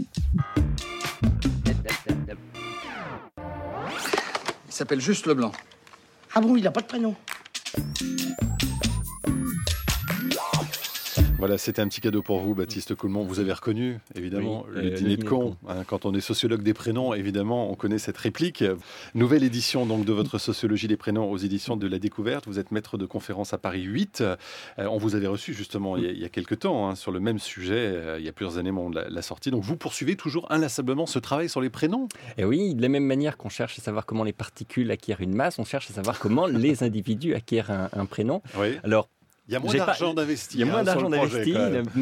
Il s'appelle Juste Leblanc. Ah bon, il n'a pas de prénom. Voilà, c'était un petit cadeau pour vous, Baptiste Coulmont. Vous avez reconnu, évidemment, le dîner de cons. Quand on est sociologue des prénoms, évidemment, on connaît cette réplique. Nouvelle édition donc de votre sociologie des prénoms aux éditions de La Découverte. Vous êtes maître de conférence à Paris 8. On vous avait reçu justement il y a quelques temps sur le même sujet. Il y a plusieurs années, on l'a sorti. Donc vous poursuivez toujours inlassablement ce travail sur les prénoms. Et oui, de la même manière qu'on cherche à savoir comment les particules acquièrent une masse, on cherche à savoir comment les individus acquièrent un prénom. Oui. Alors, il y a moins d'argent d'investi. Il y a moins d'argent d'investi.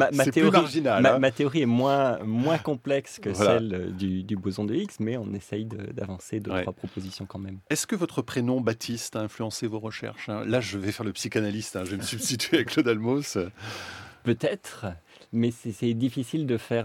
Ma théorie est moins complexe que celle du boson de Higgs, mais on essaye d'avancer 2-3 propositions quand même. Est-ce que votre prénom, Baptiste, a influencé vos recherches ? Là, je vais faire le psychanalyste. Je vais me substituer avec Claude Almos. Peut-être, mais c'est difficile de faire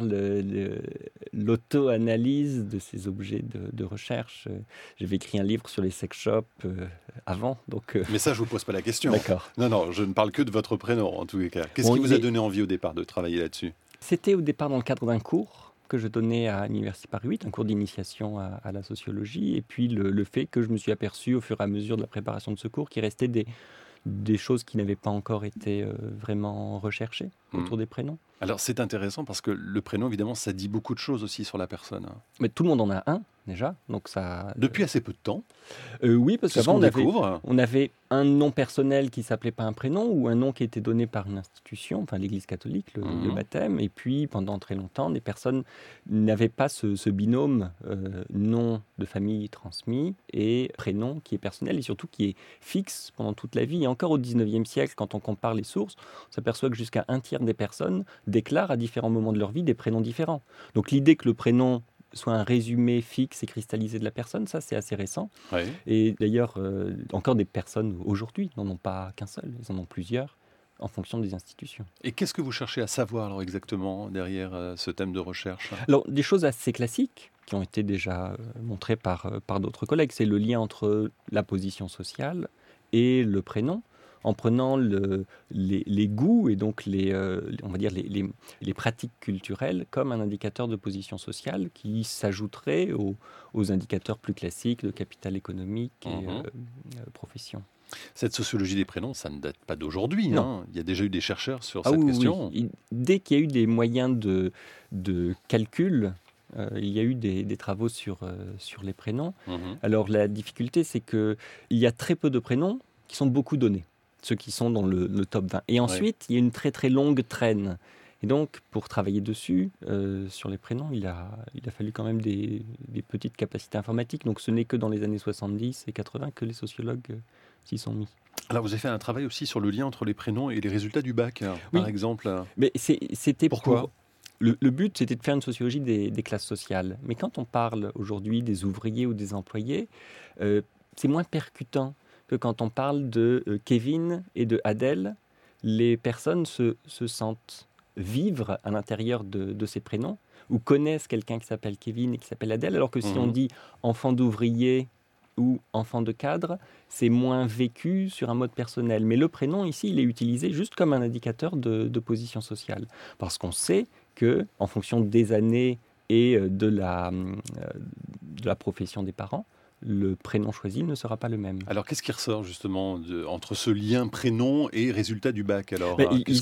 l'auto-analyse de ces objets de recherche. J'avais écrit un livre sur les sex shops avant. Mais ça, je ne vous pose pas la question. D'accord. Non, je ne parle que de votre prénom, en tous les cas. Qu'est-ce qui vous a donné envie au départ de travailler là-dessus ? C'était au départ dans le cadre d'un cours que je donnais à l'Université Paris 8, un cours d'initiation à la sociologie, et puis le fait que je me suis aperçu au fur et à mesure de la préparation de ce cours qu'il restait des choses qui n'avaient pas encore été vraiment recherchées autour des prénoms. Alors c'est intéressant parce que le prénom, évidemment, ça dit beaucoup de choses aussi sur la personne. Mais tout le monde en a un déjà, donc ça. Depuis assez peu de temps. Oui, parce qu'avant on avait un nom personnel qui s'appelait pas un prénom ou un nom qui était donné par une institution, enfin l'Église catholique, le baptême. Et puis pendant très longtemps, des personnes n'avaient pas ce binôme nom de famille transmis et prénom qui est personnel et surtout qui est fixe pendant toute la vie. Et encore au 19e siècle, quand on compare les sources, on s'aperçoit que jusqu'à un tiers des personnes déclarent à différents moments de leur vie des prénoms différents. Donc l'idée que le prénom soit un résumé fixe et cristallisé de la personne, ça c'est assez récent. Oui. Et d'ailleurs, encore des personnes aujourd'hui n'en ont pas qu'un seul, ils en ont plusieurs en fonction des institutions. Et qu'est-ce que vous cherchez à savoir alors exactement derrière ce thème de recherche ? Alors des choses assez classiques qui ont été déjà montrées par d'autres collègues, c'est le lien entre la position sociale et le prénom, en prenant les goûts et donc on va dire les pratiques culturelles comme un indicateur de position sociale qui s'ajouterait aux indicateurs plus classiques de capital économique et profession. Cette sociologie des prénoms, ça ne date pas d'aujourd'hui. Non. Il y a déjà eu des chercheurs sur cette question. Oui. Dès qu'il y a eu des moyens de calcul, il y a eu des travaux sur les prénoms. Alors la difficulté, c'est qu'il y a très peu de prénoms qui sont beaucoup donnés, ceux qui sont dans le top 20. Et ensuite, il y a une très très longue traîne. Et donc, pour travailler dessus, sur les prénoms, il a fallu quand même des petites capacités informatiques. Donc ce n'est que dans les années 70 et 80 que les sociologues s'y sont mis. Alors vous avez fait un travail aussi sur le lien entre les prénoms et les résultats du bac, par exemple. Mais c'était pourquoi le but, c'était de faire une sociologie des classes sociales. Mais quand on parle aujourd'hui des ouvriers ou des employés, c'est moins percutant que quand on parle de Kevin et de Adèle. Les personnes se sentent vivre à l'intérieur de ces prénoms ou connaissent quelqu'un qui s'appelle Kevin et qui s'appelle Adèle, alors que si on dit enfant d'ouvrier ou enfant de cadre, c'est moins vécu sur un mode personnel. Mais le prénom, ici, il est utilisé juste comme un indicateur de position sociale. Parce qu'on sait que, en fonction des années et de la profession des parents, le prénom choisi ne sera pas le même. Alors, qu'est-ce qui ressort justement entre ce lien prénom et résultat du bac alors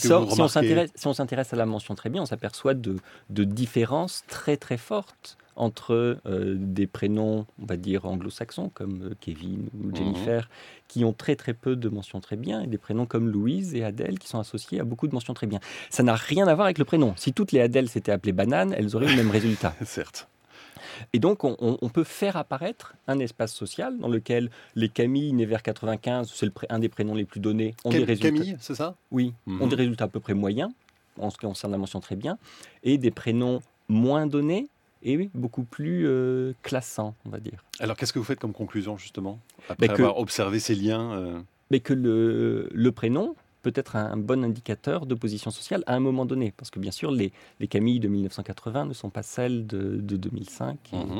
si on s'intéresse à la mention très bien, on s'aperçoit de différences très très fortes entre des prénoms, on va dire anglo-saxons, comme Kevin ou Jennifer, qui ont très très peu de mentions très bien, et des prénoms comme Louise et Adèle, qui sont associés à beaucoup de mentions très bien. Ça n'a rien à voir avec le prénom. Si toutes les Adèles s'étaient appelées Banane, elles auraient le même résultat. Certes. Et donc, on peut faire apparaître un espace social dans lequel les Camille, nées vers 95, c'est un des prénoms les plus donnés, ont des résultats. Camille, c'est ça ? Oui, ont des résultats à peu près moyens, en ce qui concerne la mention très bien, et des prénoms moins donnés et beaucoup plus classants, on va dire. Alors, qu'est-ce que vous faites comme conclusion, justement, après avoir observé ces liens Mais que le prénom peut être un bon indicateur de position sociale à un moment donné. Parce que bien sûr, les Camille de 1980 ne sont pas celles de 2005.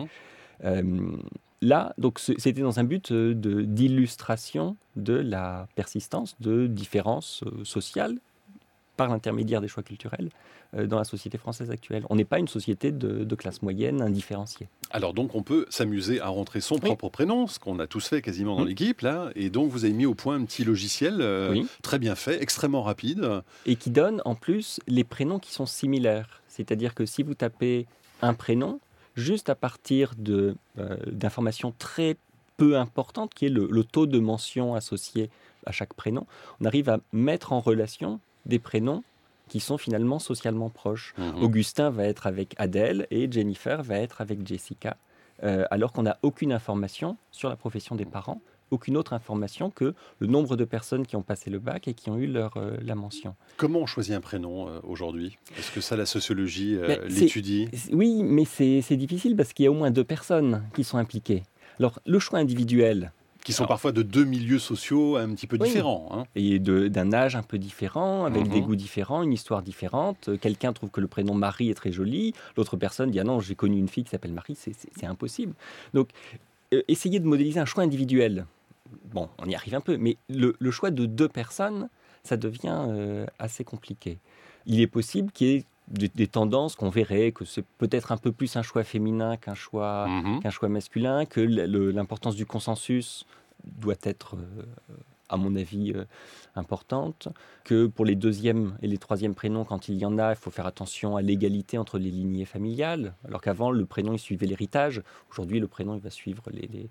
Là, donc, c'était dans un but d'illustration de la persistance de différences sociales, par l'intermédiaire des choix culturels dans la société française actuelle. On n'est pas une société de classe moyenne indifférenciée. Alors donc on peut s'amuser à rentrer son propre prénom, ce qu'on a tous fait quasiment dans l'équipe là, et donc vous avez mis au point un petit logiciel très bien fait, extrêmement rapide. Et qui donne en plus les prénoms qui sont similaires. C'est-à-dire que si vous tapez un prénom, juste à partir d'informations très peu importantes, qui est le taux de mention associé à chaque prénom, on arrive à mettre en relation des prénoms qui sont finalement socialement proches. Augustin va être avec Adèle et Jennifer va être avec Jessica, alors qu'on n'a aucune information sur la profession des parents, aucune autre information que le nombre de personnes qui ont passé le bac et qui ont eu la mention. Comment on choisit un prénom aujourd'hui ? Est-ce que ça, la sociologie l'étudie ? Oui, mais c'est difficile parce qu'il y a au moins 2 personnes qui sont impliquées. Alors, le choix individuel... Qui sont parfois de 2 milieux sociaux un petit peu différents. Hein. Et d'un âge un peu différent, avec des goûts différents, une histoire différente. Quelqu'un trouve que le prénom Marie est très joli. L'autre personne dit « Ah non, j'ai connu une fille qui s'appelle Marie, c'est impossible. » Donc, essayez de modéliser un choix individuel. Bon, on y arrive un peu, mais le choix de 2 personnes, ça devient assez compliqué. Il est possible qu'il y ait des tendances qu'on verrait, que c'est peut-être un peu plus un choix féminin qu'un choix masculin, que l'importance du consensus doit être, à mon avis, importante, que pour les 2e et les 3e prénoms, quand il y en a, il faut faire attention à l'égalité entre les lignées familiales, alors qu'avant, le prénom, il suivait l'héritage. Aujourd'hui, le prénom, il va suivre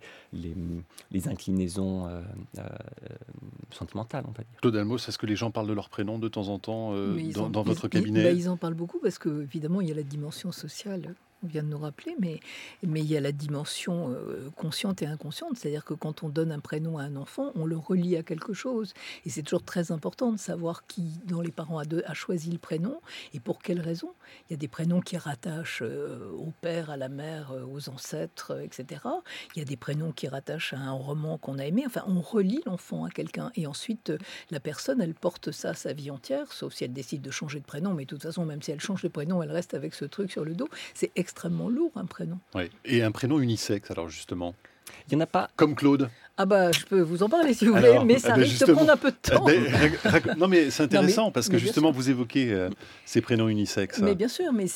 les inclinaisons sentimentales, on va dire. Claude Almos, est-ce que les gens parlent de leur prénom de temps en temps dans votre cabinet ? Ils en parlent beaucoup parce qu'évidemment, il y a la dimension sociale. On vient de nous rappeler, mais il y a la dimension consciente et inconsciente. C'est-à-dire que quand on donne un prénom à un enfant, on le relie à quelque chose. Et c'est toujours très important de savoir qui, dans les parents, a choisi le prénom et pour quelles raisons. Il y a des prénoms qui rattachent au père, à la mère, aux ancêtres, etc. Il y a des prénoms qui rattachent à un roman qu'on a aimé. Enfin, on relie l'enfant à quelqu'un. Et ensuite, la personne, elle porte ça sa vie entière, sauf si elle décide de changer de prénom. Mais de toute façon, même si elle change de prénom, elle reste avec ce truc sur le dos. C'est extrêmement lourd, un prénom. Oui. Et un prénom unisexe, alors justement ? Il n'y en a pas. Comme Claude. Ah bah, je peux vous en parler si vous voulez, mais ça risque de prendre un peu de temps. Non, mais c'est intéressant parce que justement, vous évoquez ces prénoms unisexes. Mais bien sûr, mais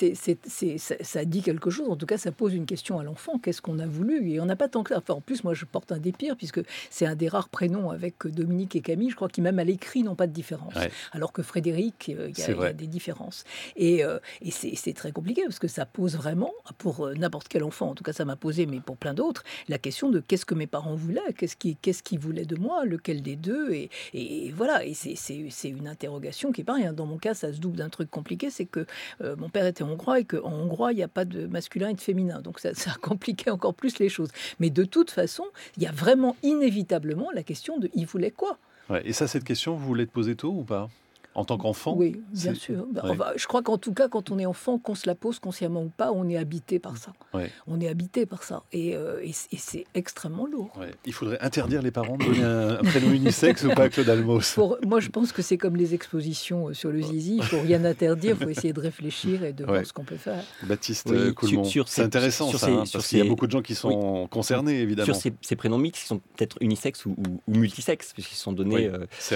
ça dit quelque chose. En tout cas, ça pose une question à l'enfant. Qu'est-ce qu'on a voulu ? Et on n'a pas tant que ça. Enfin, en plus, moi, je porte un des pires puisque c'est un des rares prénoms avec Dominique et Camille. Je crois qu'ils même à l'écrit n'ont pas de différence. Ouais. Alors que Frédéric, il y a des différences. Et c'est très compliqué parce que ça pose vraiment, pour n'importe quel enfant, en tout cas ça m'a posé, mais pour plein d'autres, la question de qu'est-ce que mes parents voulaient, qu'est-ce qu'ils voulaient de moi, lequel des deux, et voilà, et c'est une interrogation qui est pareil. Dans mon cas, ça se double d'un truc compliqué, c'est que mon père était hongrois et qu'en hongrois, il n'y a pas de masculin et de féminin, donc ça a compliqué encore plus les choses. Mais de toute façon, il y a vraiment inévitablement la question de il voulait quoi. Ouais, et ça, cette question, vous voulez te poser tôt ou pas ? En tant qu'enfant ? Oui, bien sûr. Ouais. Enfin, je crois qu'en tout cas, quand on est enfant, qu'on se la pose consciemment ou pas, on est habité par ça. Ouais. On est habité par ça. Et c'est extrêmement lourd. Ouais. Il faudrait interdire les parents de donner un prénom unisexe ou pas, Claude Almos ? Moi, je pense que c'est comme les expositions sur le zizi. Il ne faut rien interdire. Il faut essayer de réfléchir et de voir ce qu'on peut faire. Baptiste Coulmont, c'est intéressant ça, parce qu'il y a beaucoup de gens qui sont concernés, évidemment. Sur ces prénoms mixtes qui sont peut-être unisexes ou multisexes, puisqu'ils sont donnés...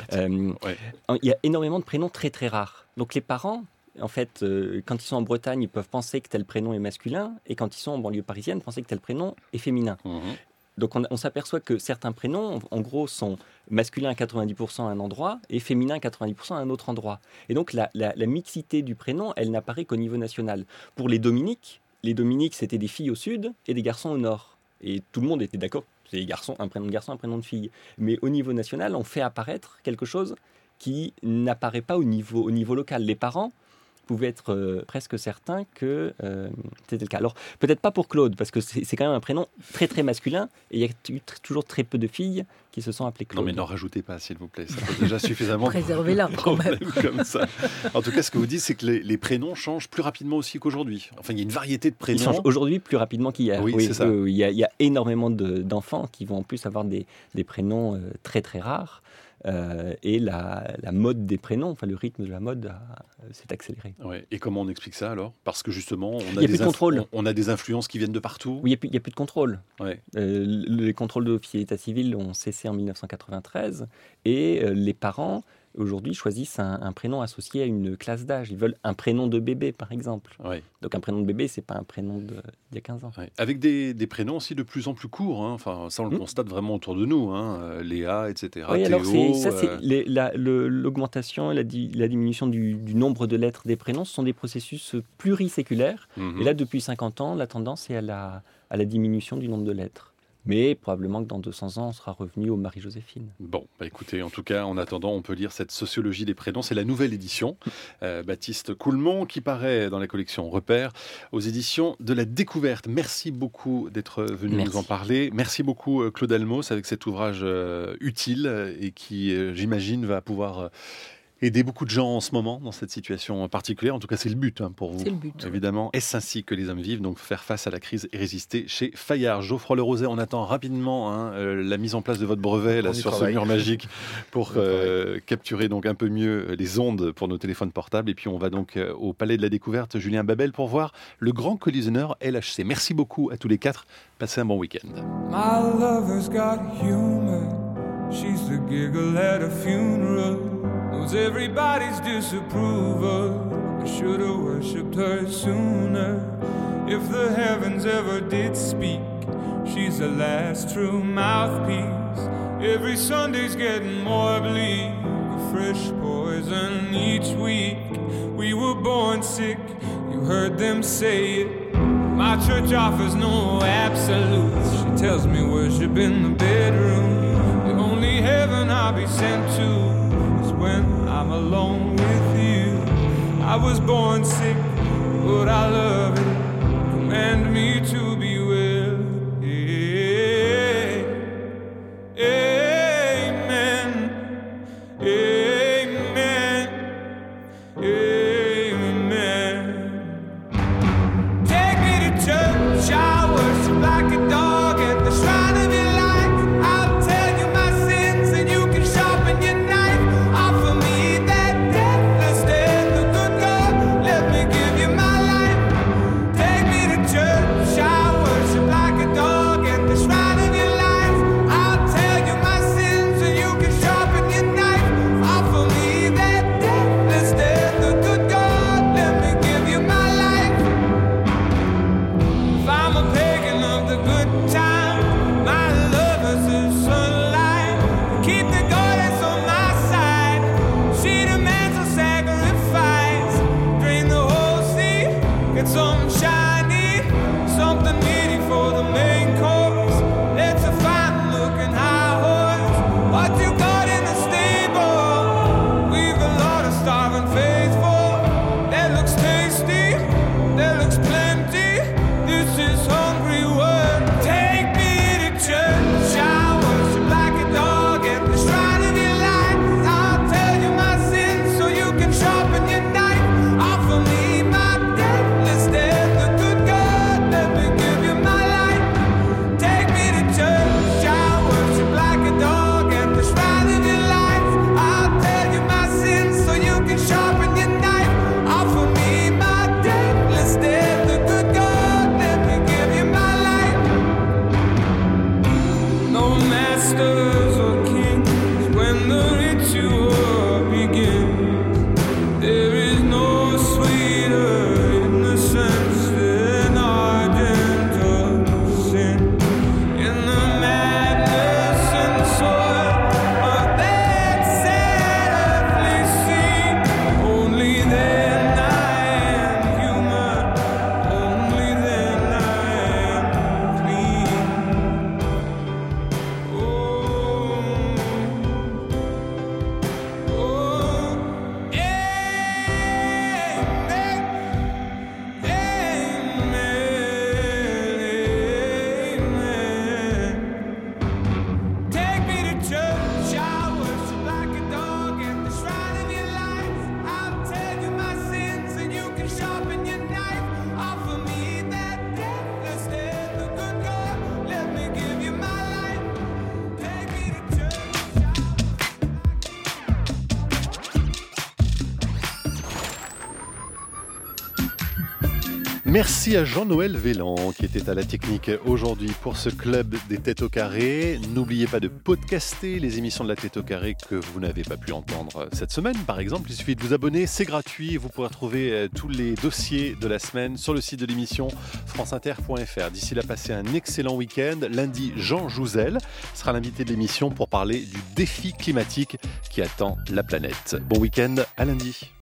il y a énormément de prénoms très très rares. Donc les parents, en fait, quand ils sont en Bretagne, ils peuvent penser que tel prénom est masculin, et quand ils sont en banlieue parisienne, penser que tel prénom est féminin. Donc on s'aperçoit que certains prénoms, en gros, sont masculins à 90% à un endroit et féminins à 90% à un autre endroit. Et donc la mixité du prénom, elle n'apparaît qu'au niveau national. Pour les Dominiques, c'était des filles au sud et des garçons au nord. Et tout le monde était d'accord, c'est des garçons, un prénom de garçon, un prénom de fille. Mais au niveau national, on fait apparaître quelque chose qui n'apparaît pas au niveau local. Les parents pouvaient être presque certains que c'était le cas. Alors, peut-être pas pour Claude, parce que c'est quand même un prénom très très masculin, et il y a eu toujours très peu de filles qui se sont appelées Claude. Non mais n'en rajoutez pas, s'il vous plaît, ça pose déjà suffisamment préservez-la quand même. Comme ça. En tout cas, ce que vous dites, c'est que les prénoms changent plus rapidement aussi qu'aujourd'hui. Enfin, il y a une variété de prénoms. Ils changent aujourd'hui plus rapidement qu'hier. Oui, c'est ça. Il y a énormément d'enfants qui vont en plus avoir des prénoms très très rares. Et la mode des prénoms, enfin le rythme de la mode s'est accéléré. Ouais. Et comment on explique ça alors ? Parce que justement, on a des influences qui viennent de partout. Oui, il n'y a plus de contrôle. Ouais. Les contrôles de l'officier d'état civil ont cessé en 1993 et les parents aujourd'hui choisissent un prénom associé à une classe d'âge. Ils veulent un prénom de bébé, par exemple. Ouais. Donc un prénom de bébé, c'est pas un prénom d'il y a 15 ans. Ouais. Avec des prénoms aussi de plus en plus courts. Hein. Enfin, ça, on le constate vraiment autour de nous. Hein. Léa, etc. Oui, Théo, alors l'augmentation et la diminution du nombre de lettres des prénoms, ce sont des processus pluriséculaires. Et là, depuis 50 ans, la tendance est à la diminution du nombre de lettres. Mais probablement que dans 200 ans, on sera revenu au Marie-Joséphine. Bon, écoutez, en tout cas, en attendant, on peut lire cette sociologie des prénoms. C'est la nouvelle édition. Baptiste Coulmont, qui paraît dans la collection Repères, aux éditions de la Découverte. Merci beaucoup d'être venu nous en parler. Merci beaucoup, Claude Almos, avec cet ouvrage utile et qui, j'imagine, va pouvoir aider beaucoup de gens en ce moment dans cette situation particulière. En tout cas, c'est le but pour vous. C'est le but. Évidemment, est-ce ainsi que les hommes vivent, donc faire face à la crise et résister chez Fayard. Geoffroy Lerozet, on attend rapidement la mise en place de votre brevet là, sur ce mur magique pour capturer donc un peu mieux les ondes pour nos téléphones portables. Et puis on va donc au Palais de la Découverte, Julien Babel, pour voir le grand collisionneur LHC. Merci beaucoup à tous les quatre. Passez un bon week-end. My lover's got humor. She's the giggle at a funeral. Knows everybody's disapproval. I should have worshipped her sooner. If the heavens ever did speak, she's the last true mouthpiece. Every Sunday's getting more bleak, a fresh poison each week. We were born sick, you heard them say it. My church offers no absolutes. She tells me worship in the bedroom. The only heaven I'll be sent to when I'm alone with you. I was born sick, but I love it. Command me to be well. Amen. Amen. Amen. Take me to church, I worship like a dog at the shrine of your light. I'll tell you my sins and you can sharpen your knife. Offer me that deathless death, the good God, let me give you my life. Take me to church, Merci à Jean-Noël Vélan qui était à la technique aujourd'hui pour ce club des Têtes au Carré. N'oubliez pas de podcaster les émissions de la Tête au Carré que vous n'avez pas pu entendre cette semaine. Par exemple, il suffit de vous abonner, c'est gratuit. Vous pourrez retrouver tous les dossiers de la semaine sur le site de l'émission franceinter.fr. D'ici là, passez un excellent week-end. Lundi, Jean Jouzel sera l'invité de l'émission pour parler du défi climatique qui attend la planète. Bon week-end, à lundi.